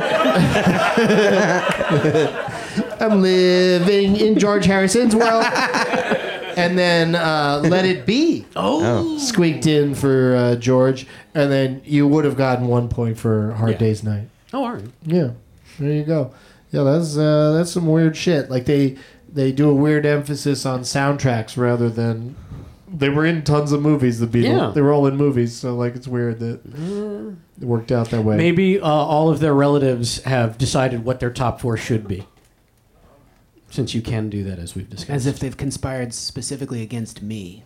I'm living in George Harrison's world. And then uh, Let It Be Oh. squeaked in for uh, George. And then you would have gotten one point for Hard Yeah. Day's Night. Oh, all right. Yeah, there you go. Yeah, that's uh, that's some weird shit. Like they they do a weird emphasis on soundtracks rather than they were in tons of movies. The Beatles, Yeah. they were all in movies. So like it's weird that it worked out that way. Maybe uh, all of their relatives have decided what their top four should be. Since you can do that, as we've discussed. As if they've conspired specifically against me.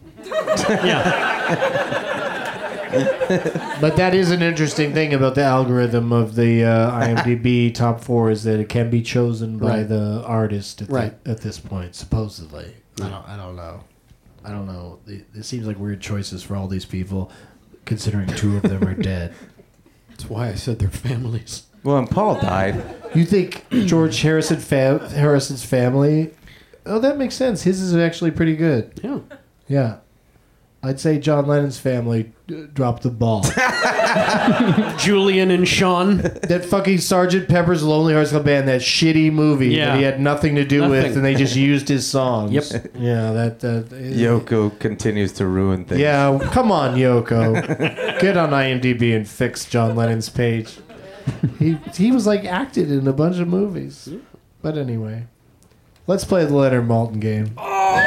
But that is an interesting thing about the algorithm of the uh, IMDb top four is that it can be chosen by Right. the artist at, Right. the, at this point, supposedly. I don't, I don't know. I don't know. It, it seems like weird choices for all these people, considering two of them are dead. That's why I said their families. Well, and Paul died. You think George Harrison fam- Harrison's family? Oh, that makes sense. His is actually pretty good. Yeah. Yeah. I'd say John Lennon's family uh, dropped the ball. Julian and Sean. That fucking Sergeant Pepper's Lonely Hearts Club Band, that shitty movie Yeah. that he had nothing to do Nothing. with, and they just used his songs. Yep. Yeah, that. that Yoko continues to ruin things. Yeah, come on, Yoko. Get on IMDb and fix John Lennon's page. He he was like acted in a bunch of movies. But anyway, let's play the Leonard Maltin game.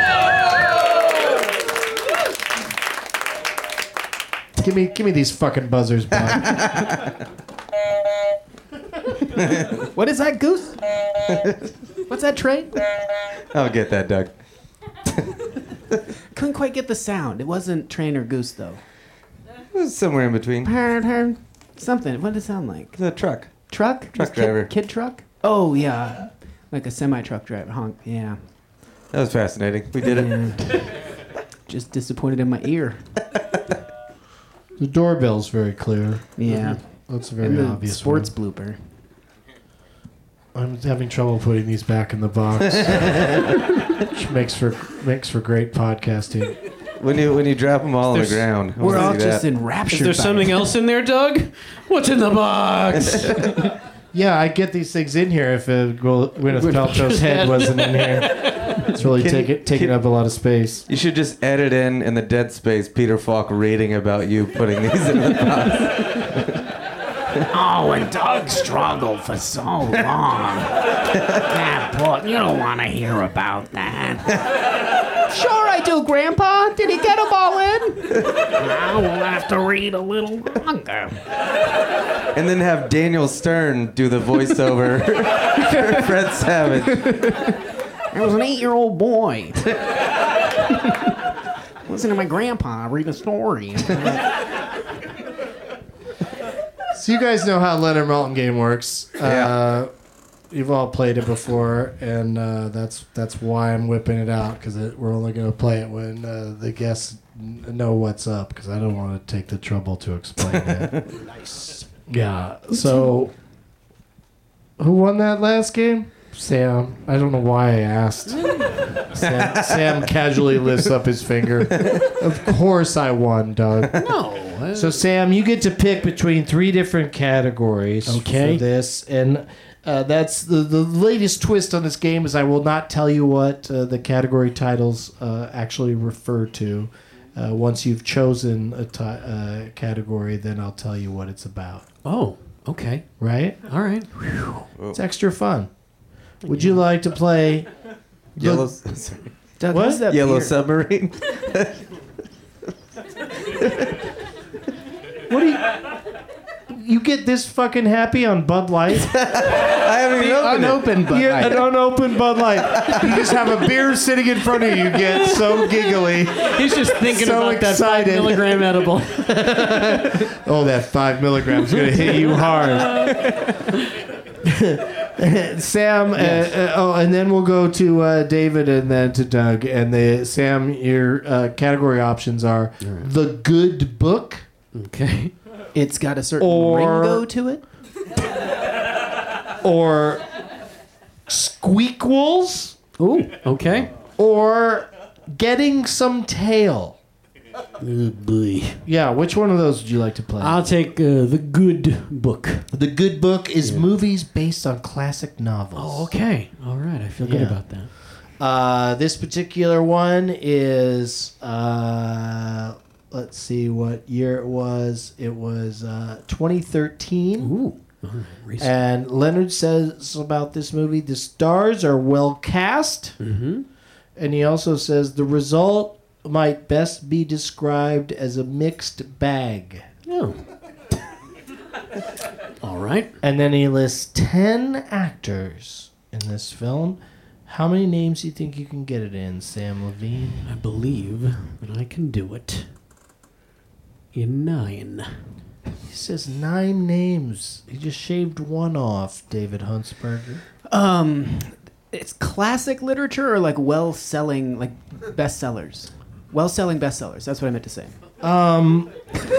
Give me give me these fucking buzzers back. What is that, Goose? What's that, Trey? I'll get that, Doug. Couldn't quite get the sound. It wasn't Train or Goose, though. It was somewhere in between. Heard, heard. Something. What did it sound like? The truck. Truck? Truck Kid- driver. Kid truck? Oh, yeah. Like a semi-truck driver. Honk. Yeah. That was fascinating. We did it. Just disappointed in my ear. The doorbell's very clear. Yeah. That's a very and the obvious sports one. blooper. I'm having trouble putting these back in the box. Which makes for makes for great podcasting. When you when you drop them all on the There's- ground, I We're wanna all see just that. enraptured. Is there by something it. else in there, Doug? What's in the box? Yeah, I get these things in here if uh, Gwyneth Paltrow's head wasn't in here. It's really Can take you- it, taking can- up a lot of space. You should just edit in in the dead space Peter Falk reading about you putting these in the box. Oh, and Doug struggled for so long. Yeah, boy, you don't want to hear about that. Sure I do, Grandpa. Did he get them all in? Now we'll have to read a little longer. And then have Daniel Stern do the voiceover for Fred Savage. I was an eight-year-old boy. Listen to my grandpa read a story. So you guys know how Leonard Maltin game works. Uh, you've all played it before, and uh, that's that's why I'm whipping it out, because we're only going to play it when uh, the guests n- know what's up, because I don't want to take the trouble to explain it. Nice. Yeah. So, who won that last game? Sam. I don't know why I asked. Sam, Sam casually lifts up his finger. Of course I won, Doug. No. So, Sam, you get to pick between three different categories Okay. for this. And uh, that's the, the latest twist on this game is I will not tell you what uh, the category titles uh, actually refer to. Uh, once you've chosen a ti- uh, category, then I'll tell you what it's about. Oh, okay. Right? All right. It's extra fun. Would you like to play Yellow, Doug, What? who's that Yellow beer? Submarine. What do you? You get this fucking happy on Bud Light? I haven't even opened it. Unopened, but Yeah, an unopened Bud Light. You just have a beer sitting in front of you. Get so giggly. He's just thinking So about that five excited. milligram edible. Oh, that five milligrams is gonna hit you hard. Sam, uh, uh, oh, and then we'll go to uh, David and then to Doug. And the Sam, your uh, category options are the good book, Okay. It's got a certain Or- ringo to it. or squeakquels, Ooh, okay. or getting some tail. Oh, boy. Yeah, which one of those would you like to play? I'll take uh, the good book. the good book is movies based on classic novels. Oh, okay. All right. I feel good Yeah. about that. Uh, this particular one is, uh, let's see what year it was. It was uh, twenty thirteen. Ooh. All right. Recent. And Leonard says about this movie, the stars are well cast. Mm-hmm. And he also says the result might best be described as a mixed bag. Oh. All right. And then he lists ten actors in this film. How many names do you think you can get it in, Sam Levine? I believe that I can do it in nine. He says nine names. He just shaved one off, David Huntsberger. Um, it's classic literature or like well-selling, like bestsellers? Well-selling bestsellers. That's what I meant to say. Um,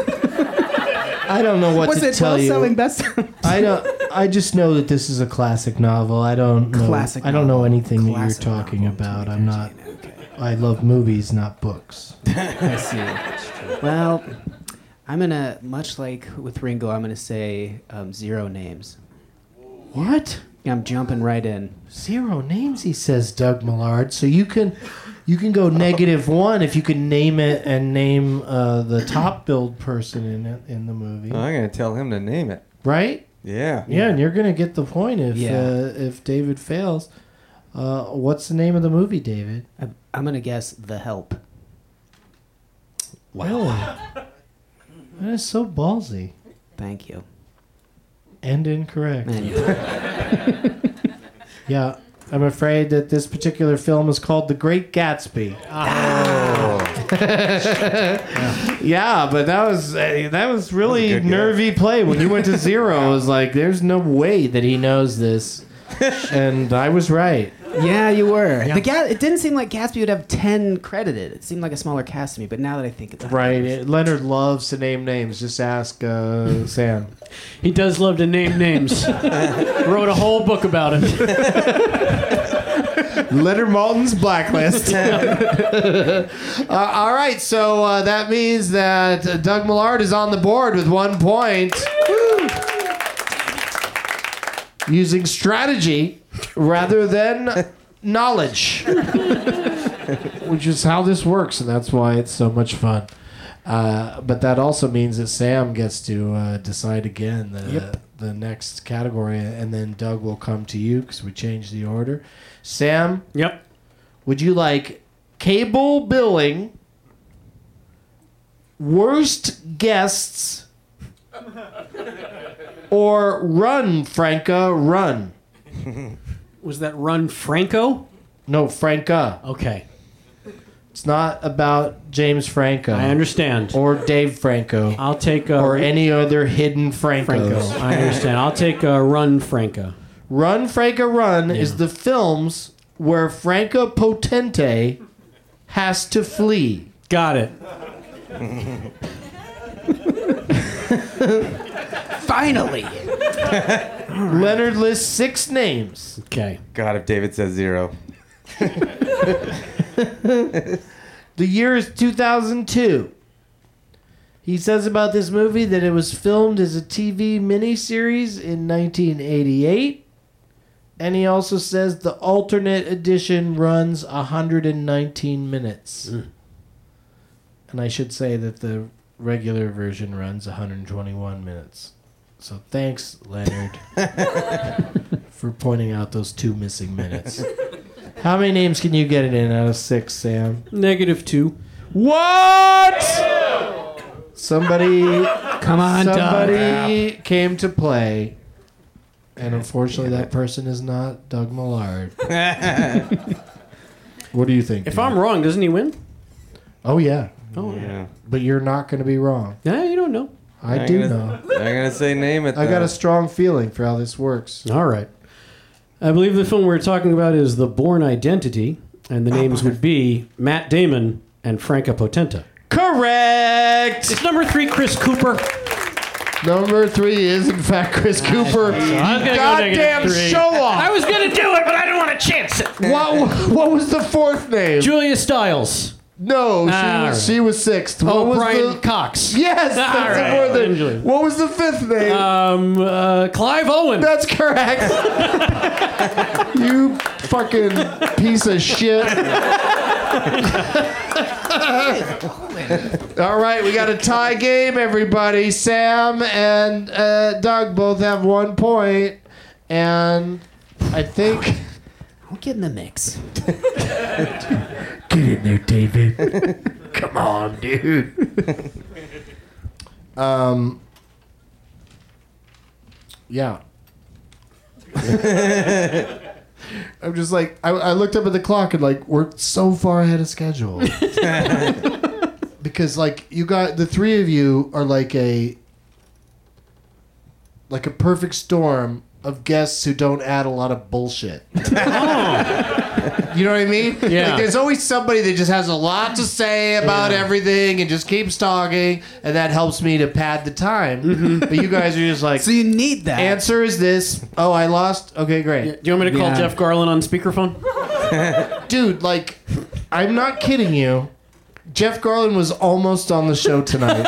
I don't know what Was to it tell you. well-selling bestsellers? I don't. I just know that this is a classic novel. I don't know. Classic I don't know novel. anything Classic that you're talking novel, about. I'm not. I love movies, not books. I see. Well, I'm gonna, much like with Ringo, I'm gonna say um, zero names. What? Yeah, I'm jumping right in. Zero names, he says, Doug Millard. So you can, you can go negative one if you can name it and name uh, the top billed person in it in the movie. I'm gonna tell him to name it. Right? Yeah. Yeah, and you're gonna get the point if Yeah. uh, if David fails. Uh, what's the name of the movie, David? I'm, I'm gonna guess The Help. Really? That is so ballsy. Thank you. And incorrect. Man, Yeah, I'm afraid that this particular film is called The Great Gatsby. Yeah, but that was uh, that was really That was a good nervy play. When you went to zero, I was like, "There's no way that he knows this," and I was right. yeah, you were. The Ga- it didn't seem like Gatsby would have ten credited. It seemed like a smaller cast to me, but now that I think it's Right. It- Leonard loves to name names. Just ask uh, Sam. He does love to name names. Wrote a whole book about it. Leonard Maltin's Blacklist. uh, all right, so uh, that means that uh, Doug Millard is on the board with one point. Using strategy rather than knowledge, which is how this works, and that's why it's so much fun. Uh, but that also means that Sam gets to uh, decide again the, Yep. the next category, and then Doug will come to you because we changed the order. Sam, Yep. would you like cable billing, worst guests, or run, Franca, run? Was that Run Franco? No, Franca. Okay. It's not about James Franco. I understand. Or Dave Franco. I'll take uh, or any other hidden Francos. Franco. I understand. I'll take uh, Run Franco. Run, Franca, Run is the films where Franca Potente has to flee. Got it. Finally. Leonard lists six names. Okay. God, if David says zero. The year is two thousand two. He says about this movie that it was filmed as a T V miniseries in nineteen eighty-eight. And he also says the alternate edition runs one hundred nineteen minutes. Mm. And I should say that the regular version runs one hundred twenty-one minutes. So thanks, Leonard, for pointing out those two missing minutes. How many names can you get it in out of six, Sam? Negative two. What? Somebody, Come on, somebody came to play, and unfortunately, that person is not Doug Millard. What do you think? If dude? I'm wrong, doesn't he win? Oh yeah, Oh, Yeah. but you're not going to be wrong. yeah. You don't know. I I'm do gonna, know. I'm gonna say name it. I got though. a strong feeling for how this works. All right. I believe the film we're talking about is The Bourne Identity, and the names would be Matt Damon and Franca Potente. Correct. It's number three, Chris Cooper. Number three is in fact Chris Cooper. I was gonna go Goddamn negative three. show off. I was gonna do it, but I don't want to chance it. What, what was the fourth name? Julia Stiles. No, she, Ah, was, right. she was sixth. What Oh, was Brian the... Cox. Yes, that's All the right. fourth name. Julia. What was the fifth name? Um, uh, Clive Owen. That's correct. You fucking piece of shit. All right, we got a tie game, everybody. Sam and uh, Doug both have one point, and I think... I'll get in the mix. Get in there, David. Come on, dude. um. Yeah. I'm just like, I, I looked up at the clock and like, we're so far ahead of schedule. Because like you got the three of you are like a like a perfect storm of guests who don't add a lot of bullshit. Oh. You know what I mean? Yeah. Like there's always somebody that just has a lot to say about Yeah. everything and just keeps talking, and that helps me to pad the time. Mm-hmm. But you guys are just like, so you need that. Answer is this. Oh, I lost. Okay, great. Yeah. Do you want me to call Yeah. Jeff Garlin on speakerphone? Dude, like, I'm not kidding you. Jeff Garlin was almost on the show tonight.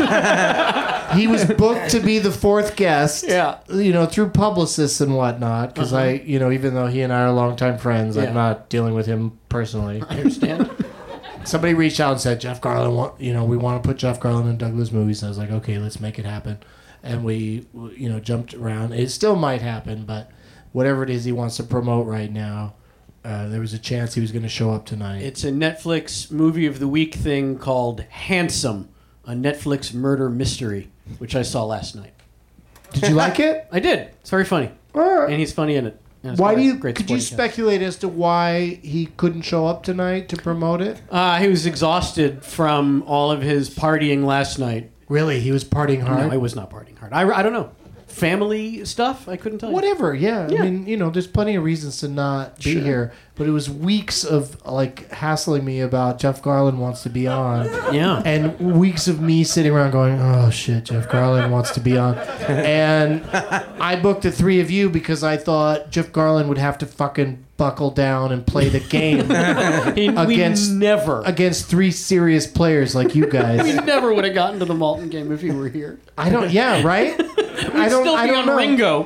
He was booked to be the fourth guest. Yeah. You know, through publicists and whatnot. Because Uh-huh. I, you know, even though he and I are longtime friends, Yeah. I'm not dealing with him personally. I understand. Somebody reached out and said, Jeff Garlin, want, you know, we want to put Jeff Garlin in Douglas movies. And I was like, okay, let's make it happen. And we, you know, jumped around. It still might happen, but whatever it is he wants to promote right now, uh, there was a chance he was going to show up tonight. It's a Netflix movie of the week thing called Handsome, a Netflix murder mystery, which I saw last night. Did you like it? I did. It's very funny. Alright. And he's funny in it. And it's Why got do a you? great Could you supporting cast. speculate as to why he couldn't show up tonight to promote it? Uh, he was exhausted from all of his partying last night. Really, he was partying hard. No, I was not partying hard. I, I don't know. Family stuff? I couldn't tell you. Whatever. Yeah. Yeah. I mean, you know, there's plenty of reasons to not be Sure. here, but it was weeks of like hassling me about Jeff Garlin wants to be on. Yeah. And weeks of me sitting around going, oh shit, Jeff Garlin wants to be on. And I booked the three of you because I thought Jeff Garlin would have to fucking buckle down and play the game He, against we never, against three serious players like you we guys. never would have gotten to the Malton game if he were here. I don't. Yeah, right. I don't. Still I be don't on know. Ringo.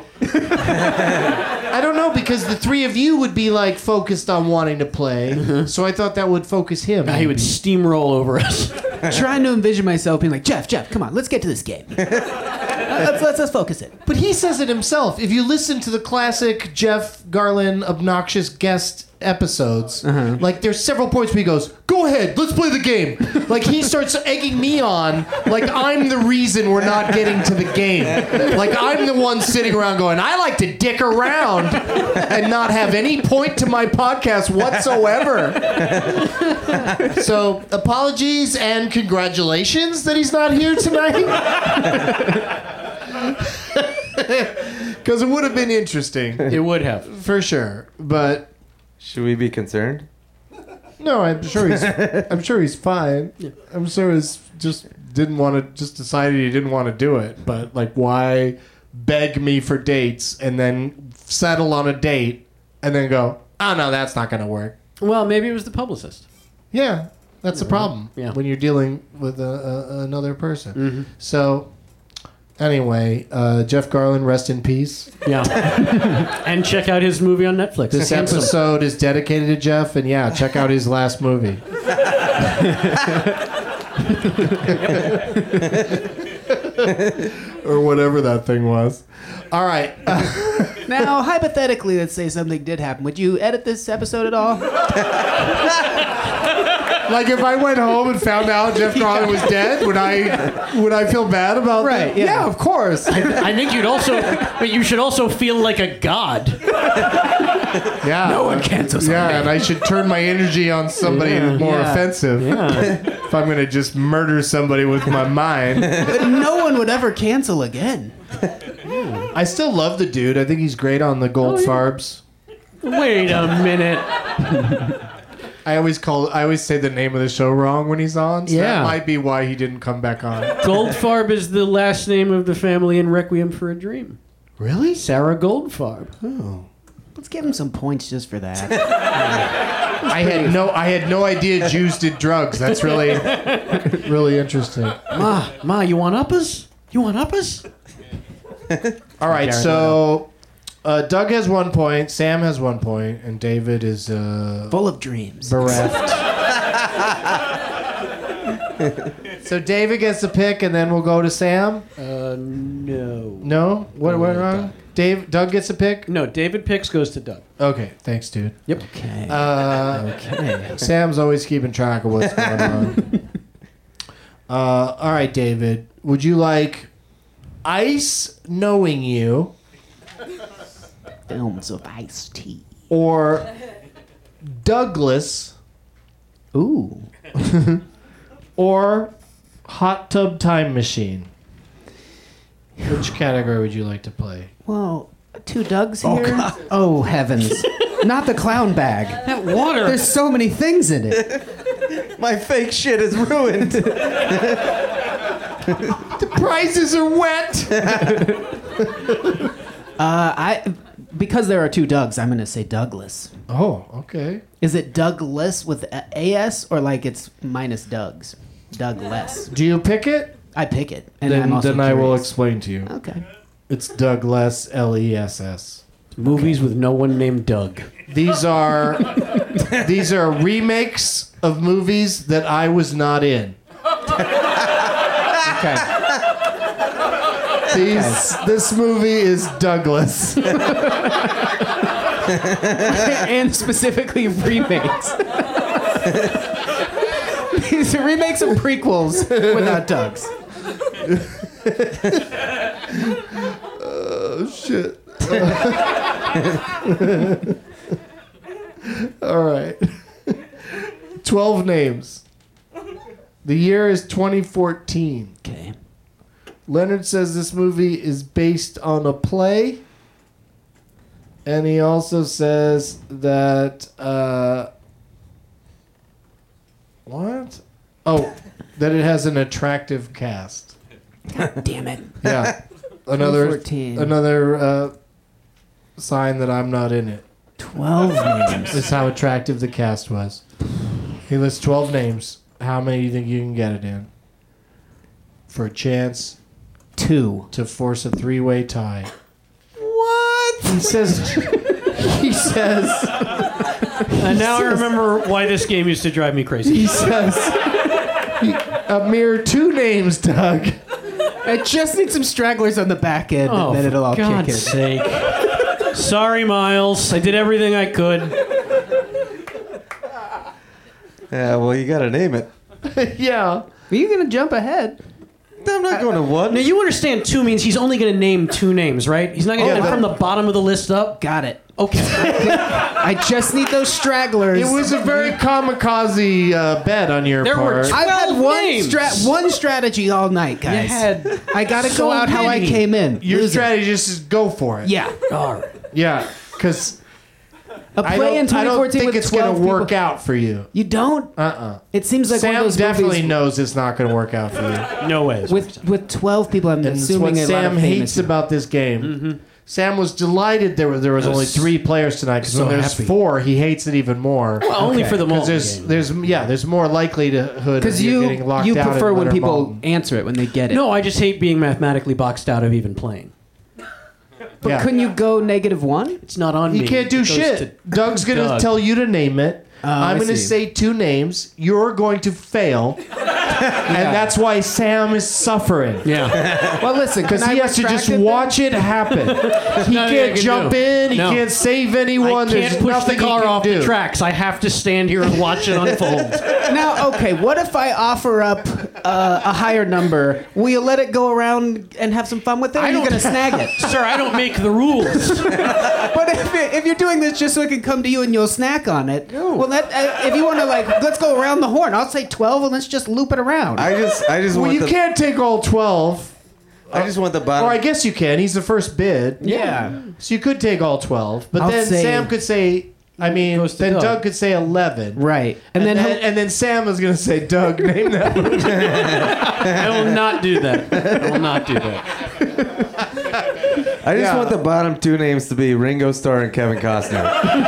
I don't know because the three of you would be like focused on wanting to play, so I thought that would focus him. Uh, he would steamroll over us. Trying to envision myself being like, Jeff, Jeff, come on, let's get to this game. let's, let's let's focus it. But he says it himself. If you listen to the classic Jeff Garlin obnoxious guest episodes, like there's several points where he goes, "Go ahead, let's play the game." Like he starts egging me on, like I'm the reason we're not getting to the game. Like I'm the one sitting around going, "I like to dick around and not have any point to my podcast whatsoever." So apologies and congratulations that he's not here tonight. Because it would have been interesting. It would have. For sure. But Should we be concerned? no, I'm sure he's I'm sure he's fine. I'm sure he's just didn't want to just decided he didn't want to do it. But like why beg me for dates and then settle on a date and then go, "Oh no, that's not gonna work." Well, maybe it was the publicist. Yeah. That's the problem Yeah. when you're dealing with a, a, another person. Mm-hmm. So anyway, uh, Jeff Garlin, rest in peace. Yeah. And check out his movie on Netflix. This Handsome. episode is dedicated to Jeff, and yeah, check out his last movie. Or whatever that thing was. All right. Now, hypothetically, let's say something did happen. Would you edit this episode at all? Like if I went home and found out Jeff Garlin was dead, would I would I feel bad about Right, that? yeah. of course. I think you'd also, but you should also feel like a god. Yeah. No one cancels on Yeah, me. and I should turn my energy on somebody Yeah, more yeah. offensive. Yeah. If I'm going to just murder somebody with my mind. But no one would ever cancel again. I still love the dude. I think he's great on the Gold Farbs. Wait a minute. I always call. I always say the name of the show wrong when he's on. So Yeah. that might be why he didn't come back on. Goldfarb is the last name of the family in Requiem for a Dream. Really? Sarah Goldfarb. Oh. Let's give him some points just for that. I had no. I had no idea Jews did drugs. That's really, really interesting. Ma, Ma, you want uppers? You want uppers? All right, so uh, Doug has one point, Sam has one point, and David is uh, Full of dreams. bereft. So David gets the pick, and then we'll go to Sam. Uh, no. No, what went wrong? Dave, Doug gets a pick. No, David Picks goes to Doug. Okay, thanks, dude. Yep. Okay. Uh, okay. Sam's always keeping track of what's going on. Uh, all right, David. Would you like Ice Knowing You Films of Ice-T. or Douglas, Ooh. or Hot Tub Time Machine? Which category would you like to play? Well, two Dougs here. Oh, oh heavens. Not the clown bag. That water. There's so many things in it. My fake shit is ruined. The prizes are wet. uh, I because there are two Dougs, I'm gonna say Douglas. Oh, okay. Is it Douglas with a A-S or like it's minus Dougs? Douglas. Do you pick it? I pick it, and then I'm also then I will curious. explain to you. Okay. It's Douglas, L E S S. Movies with no one named Doug. These are these are remakes of movies that I was not in. Okay. These this movie is Douglas. And specifically remakes. These are remakes of prequels without Dougs. Oh shit. All right. twelve names. The year is twenty fourteen. Okay. Leonard says this movie is based on a play. And he also says that uh what? Oh, that it has an attractive cast. God damn it. Yeah. Another fourteen. another uh, sign that I'm not in it. twelve names. This is how attractive the cast was. He lists twelve names. How many do you think you can get it in? For a chance Two. to force a three-way tie. What? He says he says And now I remember why this game used to drive me crazy. he says a mere two names, Doug. I just need some stragglers on the back end, Oh, and then it'll all for God's kick in. sake. Sorry, Miles. I did everything I could. Yeah, well, you gotta name it. Yeah. Are you gonna jump ahead? I'm not going to one. Now, you understand two means he's only going to name two names, right? He's not going to Oh, get but- from the bottom of the list up. Got it. Okay. I just need those stragglers. It was a very kamikaze uh, bet on your There were part. I've had twelve one names. stra- one strategy all night, guys. You had I gotta so go out how I many. came in. Your Loser. strategy is just go for it. Yeah. All right. Yeah, because A I play in don't, I twenty don't fourteen think with it's going twelve to work people. out for you. You don't? Uh-uh. It seems like one Sam of those definitely movies knows it's not going to work out for you. No ways. with with twelve people. I'm And it's assuming what a lot Sam of famous hates people. about this game. Sam was delighted there was, there was I was only three players tonight because so when there's happy. four, he hates it even more. Well, only for the Because Malton there's, game. there's, yeah, there's more likelihood of Because you you getting locked you out prefer in when Leonard people Maltin. answer it when they get it. No, I just hate being mathematically boxed out of even playing. but yeah. couldn't you go negative one? It's not on He me. can't do It goes shit. to Doug's going to Doug. tell you to name it. Oh, I'm I going to see. say two names. You're going to fail. And that's why Sam is suffering. Yeah. Well, listen, Because can he I has to just retract it watch it happen. He Nothing I can't can jump do. in. He No. can't save I anyone. can't There's push nothing the he car can off do. the tracks. I have to stand here and watch it unfold. then? Now, okay, what if I offer up uh, a higher number? Will you let it go around and have some fun with it, or are you don't- going to snag it? Sir, I don't make the rules. But if, it- if you're doing this just so I can come to you and you'll snack on it, well, that, uh, if you want to, like, let's go around the horn. I'll say twelve and let's just loop it around. I just, I just Well, want you the, can't take all twelve. I just want the bottom. Or I guess you can. He's the first bid. yeah. So you could take all twelve. But I'll then say- Sam could say, I mean, Goes to then Doug. Doug. could say eleven. Right. And, And, then, then, he'll- and then Sam is going to say, Doug, name that movie. I will not do that. I will not do that. I just Yeah. want the bottom two names to be Ringo Starr and Kevin Costner.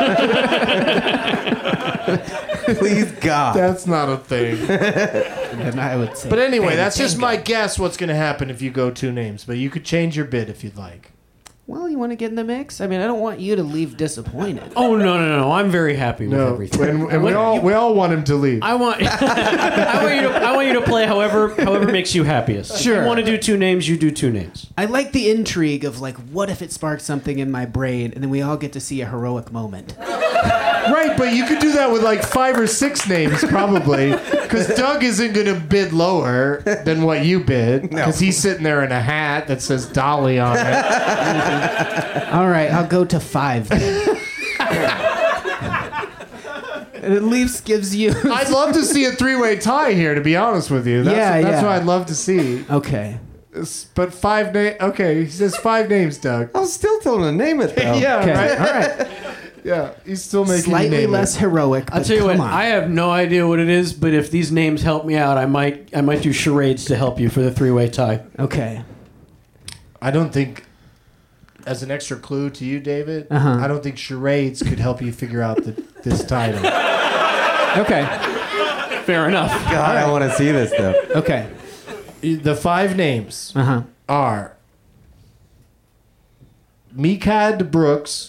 Please, God. That's not a thing. then I would say. But anyway, Bang, that's just bang, my bang. guess what's going to happen if you go two names. But you could change your bid if you'd like. Well, you want to get in the mix? I mean, I don't want you to leave disappointed. Oh, no, no, no. I'm very happy with No, everything. and, and we What- all we all want him to leave. I want, I want you to, I want you to play however, however makes you happiest. If Sure. you want to do two names, you do two names. I like the intrigue of, like, what if it sparks something in my brain and then we all get to see a heroic moment. Right, but you could do that with like five or six names probably, because Doug isn't going to bid lower than what you bid, because he's sitting there in a hat that says Dolly on it. All right, I'll go to five then. And at least gives you. I'd love to see a three-way tie here, to be honest with you. That's, Yeah, that's yeah. what I'd love to see. Okay. It's- But five names. Okay, he says five names, Doug. I was still telling him to name it, though. yeah, Okay. right. All right. Yeah, he's still making you Slightly name less it. heroic. I'll but tell you what. come on. I have no idea what it is, but if these names help me out, I might I might do charades to help you for the three-way tie. Okay. I don't think, as an extra clue to you, David, Uh-huh. I don't think charades could help you figure out the, this title. Okay. Fair enough. God, I want to see this, though. Okay. The five names Uh huh. are Mikad Brooks,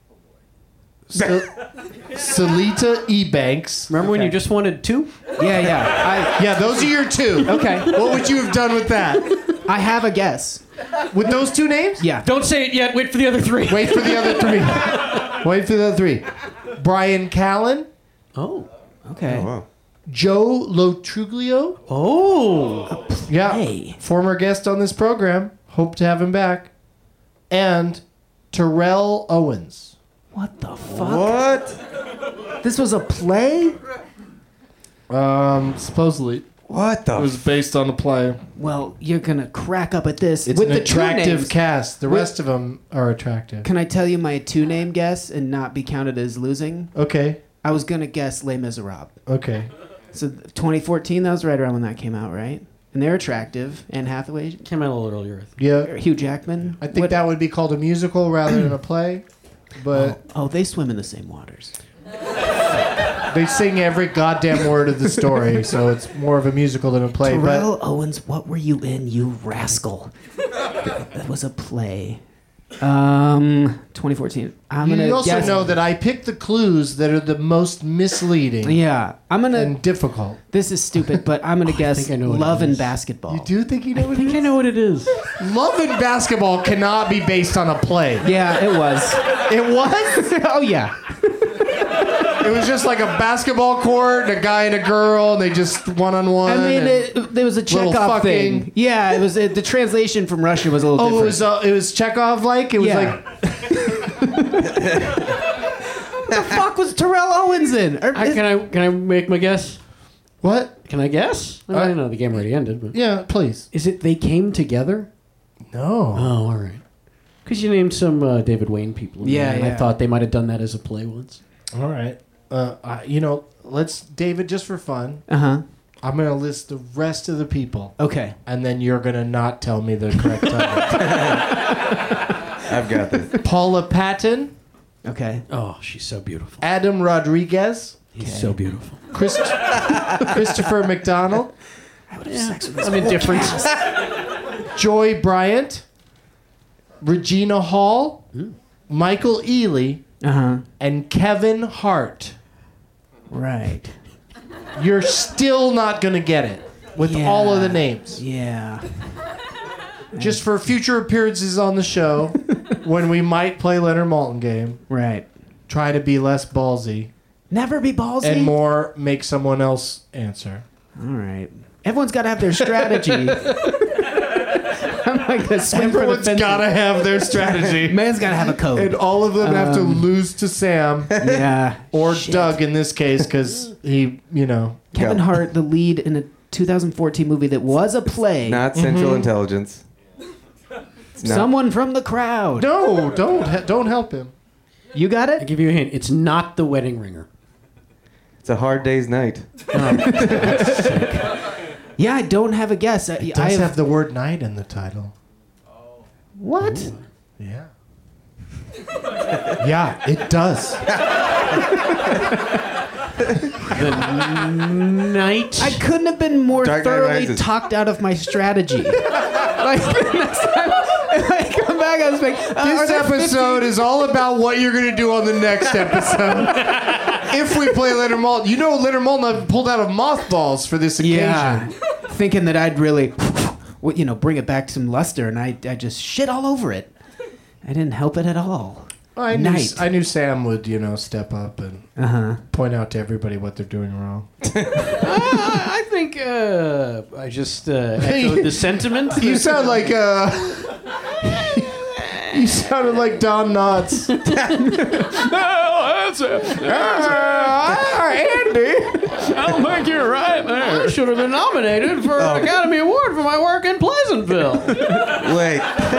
Sel- Salita Ebanks. Remember when you just wanted two? Yeah, yeah. Yeah, those are your two. Okay. What would you have done with that? I I have a guess. With those two names? Yeah. Don't say it yet. Wait for the other three. Wait for the other three. Wait for the other three. Brian Callen, Oh. Okay. Oh, wow. Joe Lotruglio. Oh. Yeah, Hey. former guest on this program. Hope to have him back. And Terrell Owens. What the fuck? What? This was a play? Um, supposedly What the? it was based on a play. Well, you're gonna crack up at this. It's With an the two attractive names. cast. The With- rest of them are attractive. Can I tell you my two name guess and not be counted as losing? Okay. I was gonna guess Les Miserables. Okay. So twenty fourteen, that was right around when that came out, right? And they're attractive. Anne Hathaway, Came out a little earlier. Yeah. Hugh Jackman. I think What- that would be called a musical rather than a play. But Oh, they swim in the same waters. they sing every goddamn word of the story, so it's more of a musical than a play. Terrell Owens, what were you in, you rascal? That was a play. Um, twenty fourteen. I'm But gonna you also guess. know that I picked the clues that are the most misleading Yeah, I'm gonna. and difficult. This is stupid, but I'm gonna guess think I know what Love it and is. Basketball. You do think you know I what it think I is? know what it is. Love and Basketball cannot be based on a play. Yeah, it was. It was? Oh yeah. It was just like a basketball court, a guy and a girl, and they just one-on-one. I mean, and- it, there was a little Chekhov fucking- thing. Yeah, it was. It, the translation from Russian was a little Oh, different. it was uh, it was Chekhov-like? It was Yeah. like... What the fuck was Terrell Owens in? Or- I, can I can I make my guess? What? Can I guess? I, mean, I know the game already ended, but Yeah, please. is it They Came Together? No. Oh, all right. Because you named some uh, David Wayne people. in Yeah, there, and I yeah. thought they might have done that as a play once. All right. Uh, I, you know, let's, David, just for fun, Uh huh. I'm going to list the rest of the people, Okay. and then you're going to not tell me the correct title. I've got this. Paula Patton, Okay. Oh, she's so beautiful. Adam Rodriguez, He's so beautiful. Christ- Christopher McDonald, I would have sex with this I'm indifferent. Joy Bryant, Regina Hall, Michael Ealy, Uh huh. and Kevin Hart. Right. You're still not going to get it with Yeah. all of the names. Yeah. Just for future appearances on the show, when we might play Leonard Maltin game, Right. try to be less ballsy Never be ballsy. and more make someone else answer. All right. Everyone's got to have their strategy. I'm like a swing for the Everyone's fences. got to have their strategy. Man's got to have a code. And all of them have to lose to Sam yeah. or Shit. Doug in this case because he, you know. Kevin Hart, the lead in a two thousand fourteen movie that was a play. Not Central Intelligence. It's not. Someone from the crowd. No, don't he- don't help him. You got I it? give you a hint. It's not The Wedding Ringer. It's a hard day's night. Yeah, I don't have a guess. I, It I does have, have the word night in the title. what? Yeah. Yeah, it does. Night. I couldn't have been more Dark Knight thoroughly Rises. talked out of my strategy. Like next time I come back, I was like, uh, are This there episode fifty is all about what you're going to do on the next episode. If we play Leonard Maltin. You know Leonard Maltin pulled out of mothballs for this occasion. Yeah, thinking that I'd really, well, you know, bring it back some luster, and I, I just shit all over it. I didn't help it at all. I knew, Night. I knew Sam would, you know, step up and Uh huh. point out to everybody what they're doing wrong. I think uh, I just uh, echoed the sentiment. You sound like uh You sounded like Don Knotts. No, that's it. Ah, think you're right there. I should have been nominated for an Academy Award for my work in Pleasantville. Wait.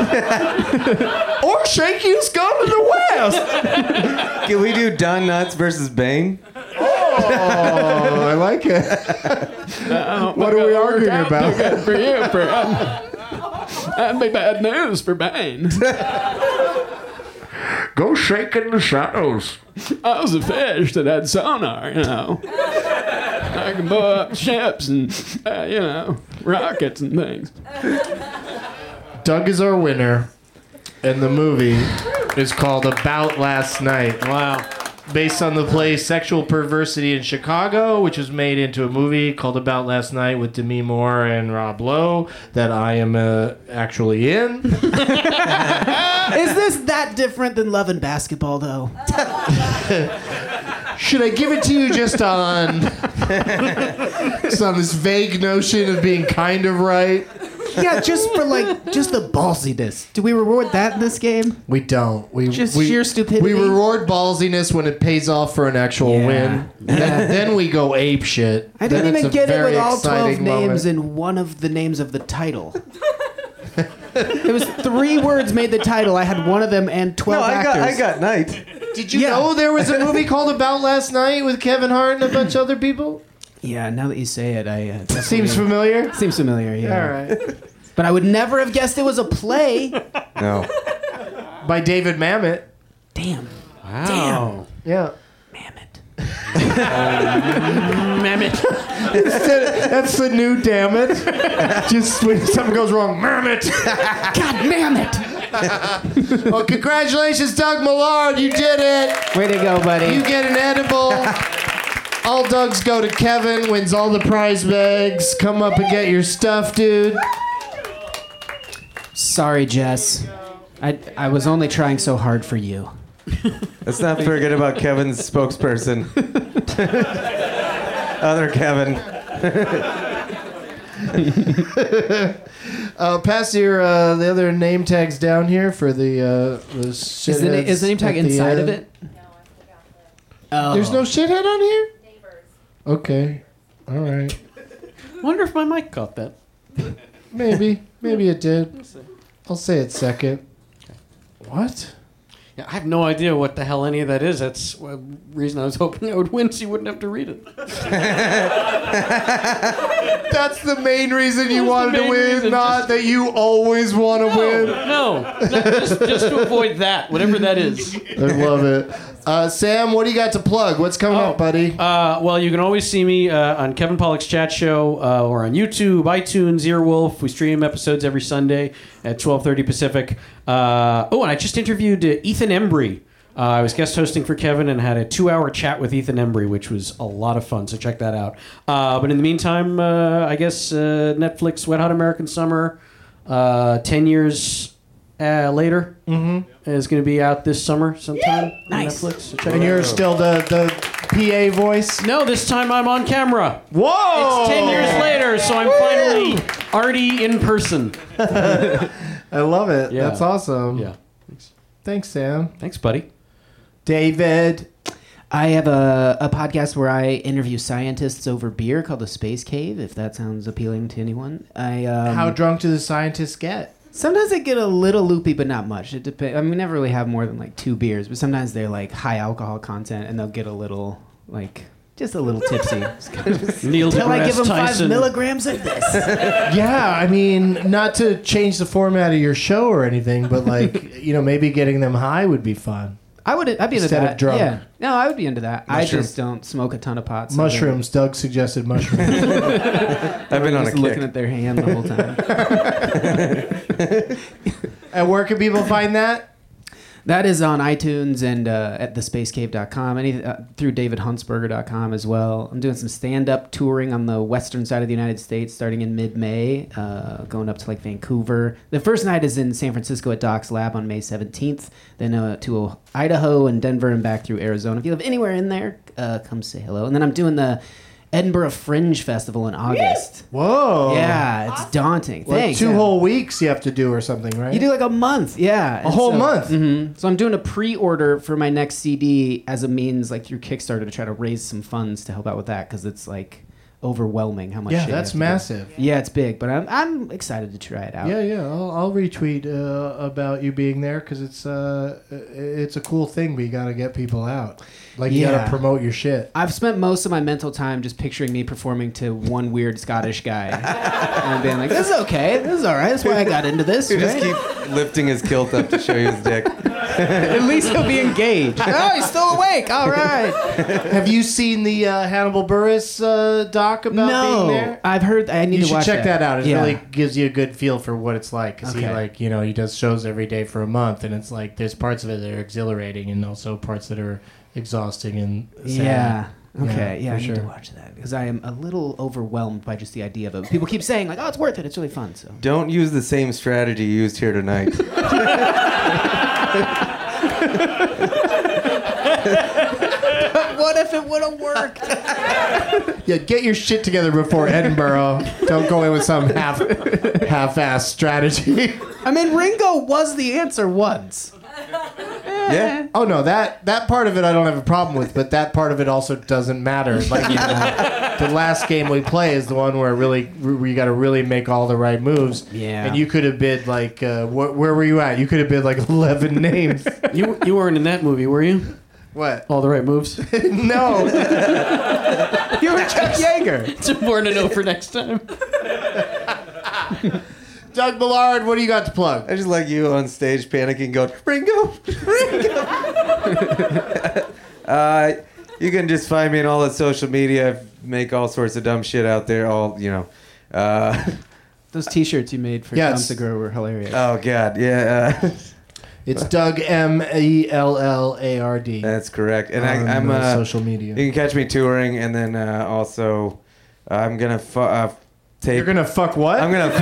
Or Shakey's Gone to the West. Can we do Don Knotts versus Bane? Oh, I like it. What are we arguing about? For you, for, um, that'd be bad news for Bane. Go shake in the shadows. I was a fish that had sonar, you know. I can blow up ships and, uh, you know, rockets and things. Doug is our winner, and the movie is called About Last Night. Wow. Based on the play Sexual Perversity in Chicago, which was made into a movie called About Last Night with Demi Moore and Rob Lowe, that I am uh, actually in. Is this that different than Love and Basketball, though? Should I give it to you just on, just on this vague notion of being kind of right? Yeah, just for like, just the ballsiness. Do we reward that in this game? We don't. We Just we, sheer stupidity? We reward ballsiness when it pays off for an actual Yeah. win. Then, then we go ape shit. I didn't Then even it's a get it very with all twelve exciting names moment. in one of the names of the title. It was three words made the title. I had one of them and twelve No, I actors. got I got Knight. Did you Yeah. know there was a movie called About Last Night with Kevin Hart and a bunch of other people? Yeah, now that you say it, I uh, definitely- Seems familiar? Seems familiar. Yeah. All right. But I would never have guessed it was a play. No. By David Mamet. Damn. Wow. Yeah. Mammoth. Mammoth. That's the new damn it. Just when something goes wrong, Mamet. God, Mammoth. Well, congratulations, Doug Millard. You did it. Way to go, buddy. You get an edible. All Dougs go to Kevin, wins all the prize bags. Come up and get your stuff, dude. Sorry, Jess. I I was only trying so hard for you. Let's not forget about Kevin's spokesperson. Other Kevin. uh, pass your uh, the other name tags down here for the uh, the Is the, na- shitheads is the name tag at the inside of end. it? Oh. There's no shithead on here? Okay. All right. Wonder if my mic caught that. Maybe. Maybe it did. I'll say it second. What? Yeah, I have no idea what the hell any of that is. That's the reason I was hoping I would win so you wouldn't have to read it. That's the main reason you That's wanted the to main win, reason, not just- that you always want to win. No, no, just, just to avoid that, whatever that is. I love it. Uh, Sam, what do you got to plug? What's coming up, buddy? Uh, well, you can always see me uh, on Kevin Pollak's Chat Show uh, or on YouTube, iTunes, Earwolf. We stream episodes every Sunday at twelve thirty Pacific. Uh, oh, and I just interviewed uh, Ethan Embry. Uh, I was guest hosting for Kevin and had a two-hour chat with Ethan Embry, which was a lot of fun, so check that out. Uh, but in the meantime, uh, I guess uh, Netflix, Wet Hot American Summer, uh, ten years uh, later, Mm-hmm. is going to be out this summer sometime on Nice. Netflix. So check And it you're out. still the, the P A voice? No, this time I'm on camera. Whoa! It's ten years later, so I'm finally Artie in person. I love it. Yeah. That's awesome. Yeah. Thanks, Sam. Thanks, buddy. David. I have a, a podcast where I interview scientists over beer called The Space Cave, if that sounds appealing to anyone. I um, How drunk do the scientists get? Sometimes I get a little loopy, but not much. It depends. I mean, we never really have more than like two beers, but sometimes they're like high alcohol content, and they'll get a little like just a little tipsy. Neil Until I give deGrasse them five Tyson. milligrams of this. Yeah, I mean, not to change the format of your show or anything, but like, you know, maybe getting them high would be fun. I would. I'd be into Instead of that. drunk. Yeah. No, I would be into that. I Mushroom. just don't smoke a ton of pot. so Mushrooms. Doug suggested mushrooms. I've been they're on a just kick. looking at their hand the whole time. And where can people find that? That is on iTunes and uh, at the space cave dot com, any, uh, through david huntsberger dot com as well. I'm doing some stand-up touring on the western side of the United States starting in mid-May, uh, going up to like Vancouver. The first night is in San Francisco at Doc's Lab on May seventeenth, then uh, to Idaho and Denver and back through Arizona. If you live anywhere in there, uh, come say hello. And then I'm doing the Edinburgh Fringe Festival in August. Whoa. Yeah, it's daunting. Like Thanks. two yeah. whole weeks you have to do or something, right? You do like a month, yeah. A whole month? hmm So I'm doing a pre-order for my next C D as a means, like through Kickstarter, to try to raise some funds to help out with that, because it's like overwhelming how much. Yeah, shit you that's have to do. massive. Yeah, it's big, but I'm I'm excited to try it out. Yeah, yeah. I'll, I'll retweet uh, about you being there because it's uh, it's a cool thing. But you got to get people out. Like you got Yeah. to promote your shit. I've spent most of my mental time just picturing me performing to one weird Scottish guy and being like, "This is okay. This is all right. That's why I got into this." You just right? keep lifting his kilt up to show you his dick. At least he'll be engaged. Oh, he's still awake. All right. Have you seen the uh, Hannibal Buress uh, doc about No, being there? I've heard. I need You to should watch check that, out. It Yeah. really gives you a good feel for what it's like. Because he Okay. like you know he does shows every day for a month, and it's like there's parts of it that are exhilarating, and also parts that are exhausting and sad. Yeah. Okay. Yeah, for I need sure. to watch that because I am a little overwhelmed by just the idea of it. People keep saying like, "Oh, it's worth it. It's really fun." So. Don't use the same strategy you used here tonight. What if it would have worked? Yeah, get your shit together before Edinburgh. Don't go in with some half half-ass strategy. I mean, Ringo was the answer once. Yeah. Oh no, that that part of it I don't have a problem with, but that part of it also doesn't matter. Like you know, the last game we play is the one where really where you got to really make all the right moves. Yeah. And you could have bid like uh, wh- where were you at? You could have bid like eleven names. You you weren't in that movie, were you? What? All the right moves. No. You were Chuck Yeager. It's important to know for next time. Doug Millard, what do you got to plug? I just like you on stage panicking, going, Ringo, Ringo. uh, you can just find me on all the social media. I make all sorts of dumb shit out there. All you know. Uh, Those T-shirts you made for Yes. Tom Segura were hilarious. oh God, yeah. Uh, It's Doug M E L L A R D. that's correct. And on, I, I'm uh, uh, social media. You can catch me touring, and then uh, also I'm gonna fu- uh, tape. You're gonna fuck what? I'm gonna.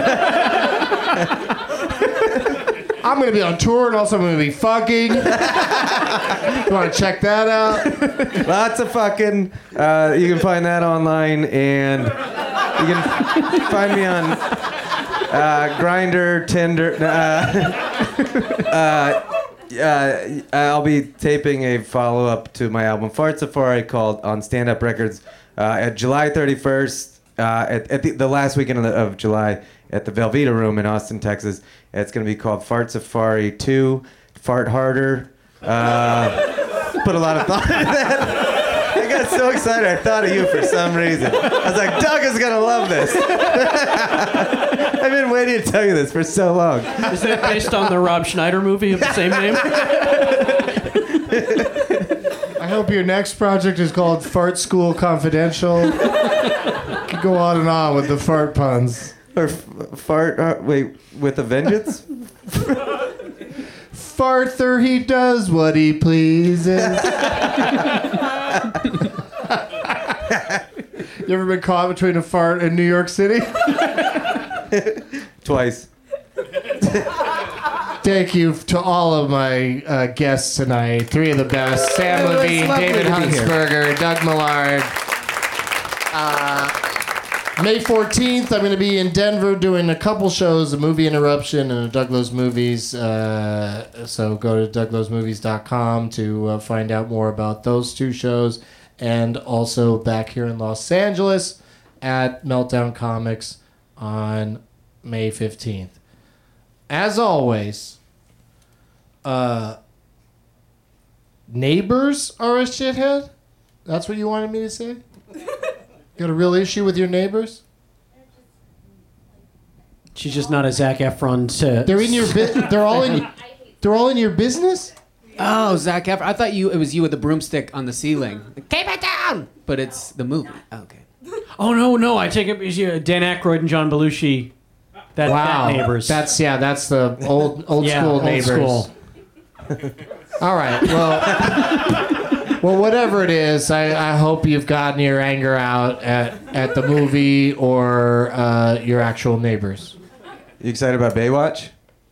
I'm gonna be on tour and also I'm gonna be fucking. You want to check that out? Lots of fucking. Uh, you can find that online, and you can find me on uh, Grindr, Tinder. Uh, uh, uh, I'll be taping a follow-up to my album Fart Safari called on Stand Up Records uh, at July thirty-first, uh, at, at the, the last weekend of, the, of July at the Velveeta Room in Austin, Texas. It's going to be called Fart Safari two, Fart Harder. Uh, put a lot of thought into that. I got so excited I thought of you for some reason. I was like, Doug is going to love this. I've been waiting to tell you this for so long. Isn't it based on the Rob Schneider movie of the same name? I hope your next project is called Fart School Confidential. Could go on and on with the fart puns. Or f- fart, uh, wait, with a vengeance? Farther, he does what he pleases. You ever been caught between a fart and New York City? Twice. Thank you to all of my uh, guests tonight. Three of the best. Sam It was Levine, lovely David to be here. Huntsberger, Doug Millard. Uh, May fourteenth, I'm going to be in Denver doing a couple shows, a movie interruption and a Doug Loves Movies. Uh, so go to doug loves movies dot com to uh, find out more about those two shows. And also back here in Los Angeles at Meltdown Comics on May fifteenth. As always, uh, neighbors are a shithead? That's what you wanted me to say? Got a real issue with your neighbors? She's just not a Zac Efron. To, They're in your bu- they're all in they're all in your business? Oh, Zac Efron. I thought you it was you with the broomstick on the ceiling. Keep it down. But it's the movie. Okay. Oh no, no! I take it because you Dan Aykroyd and John Belushi. That, Wow. that neighbors. That's yeah, that's the old old Yeah, school old neighbors. school. All right. Well, well, whatever it is, I, I hope you've gotten your anger out at, at the movie or uh, your actual neighbors. You excited about Baywatch?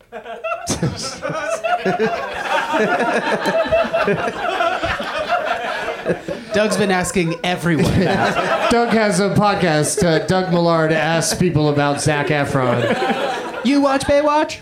Doug's been asking everyone that. Doug has a podcast. Uh, Doug Millard asks people about Zac Efron. You watch Baywatch?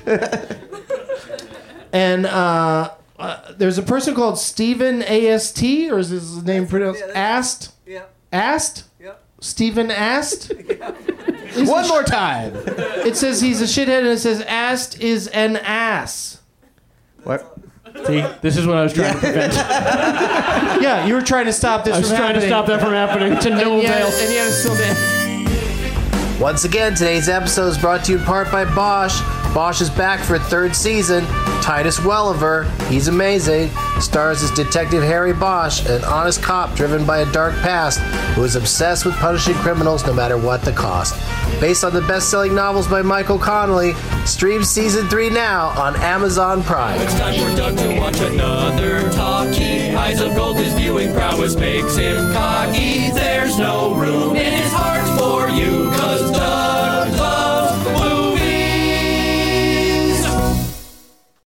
And uh, uh, there's a person called Stephen A S T, or is his name pronounced Ast? Yeah. Ast? Yep. Stephen Ast? One more time. It says he's a shithead, and it says Ast is an ass. What? See, this is what I was trying to prevent. Yeah, you were trying to stop this I was from trying happening. to stop that from happening to no and yet, avail. and yet it still did. Once again, today's episode is brought to you in part by Bosch. Bosch is back for a third season. Titus Welliver, he's amazing, stars as Detective Harry Bosch, an honest cop driven by a dark past who is obsessed with punishing criminals no matter what the cost. Based on the best-selling novels by Michael Connelly, stream season three now on Amazon Prime. It's time for Doug to watch another talkie. Eyes of gold, his viewing prowess makes him cocky. There's no room in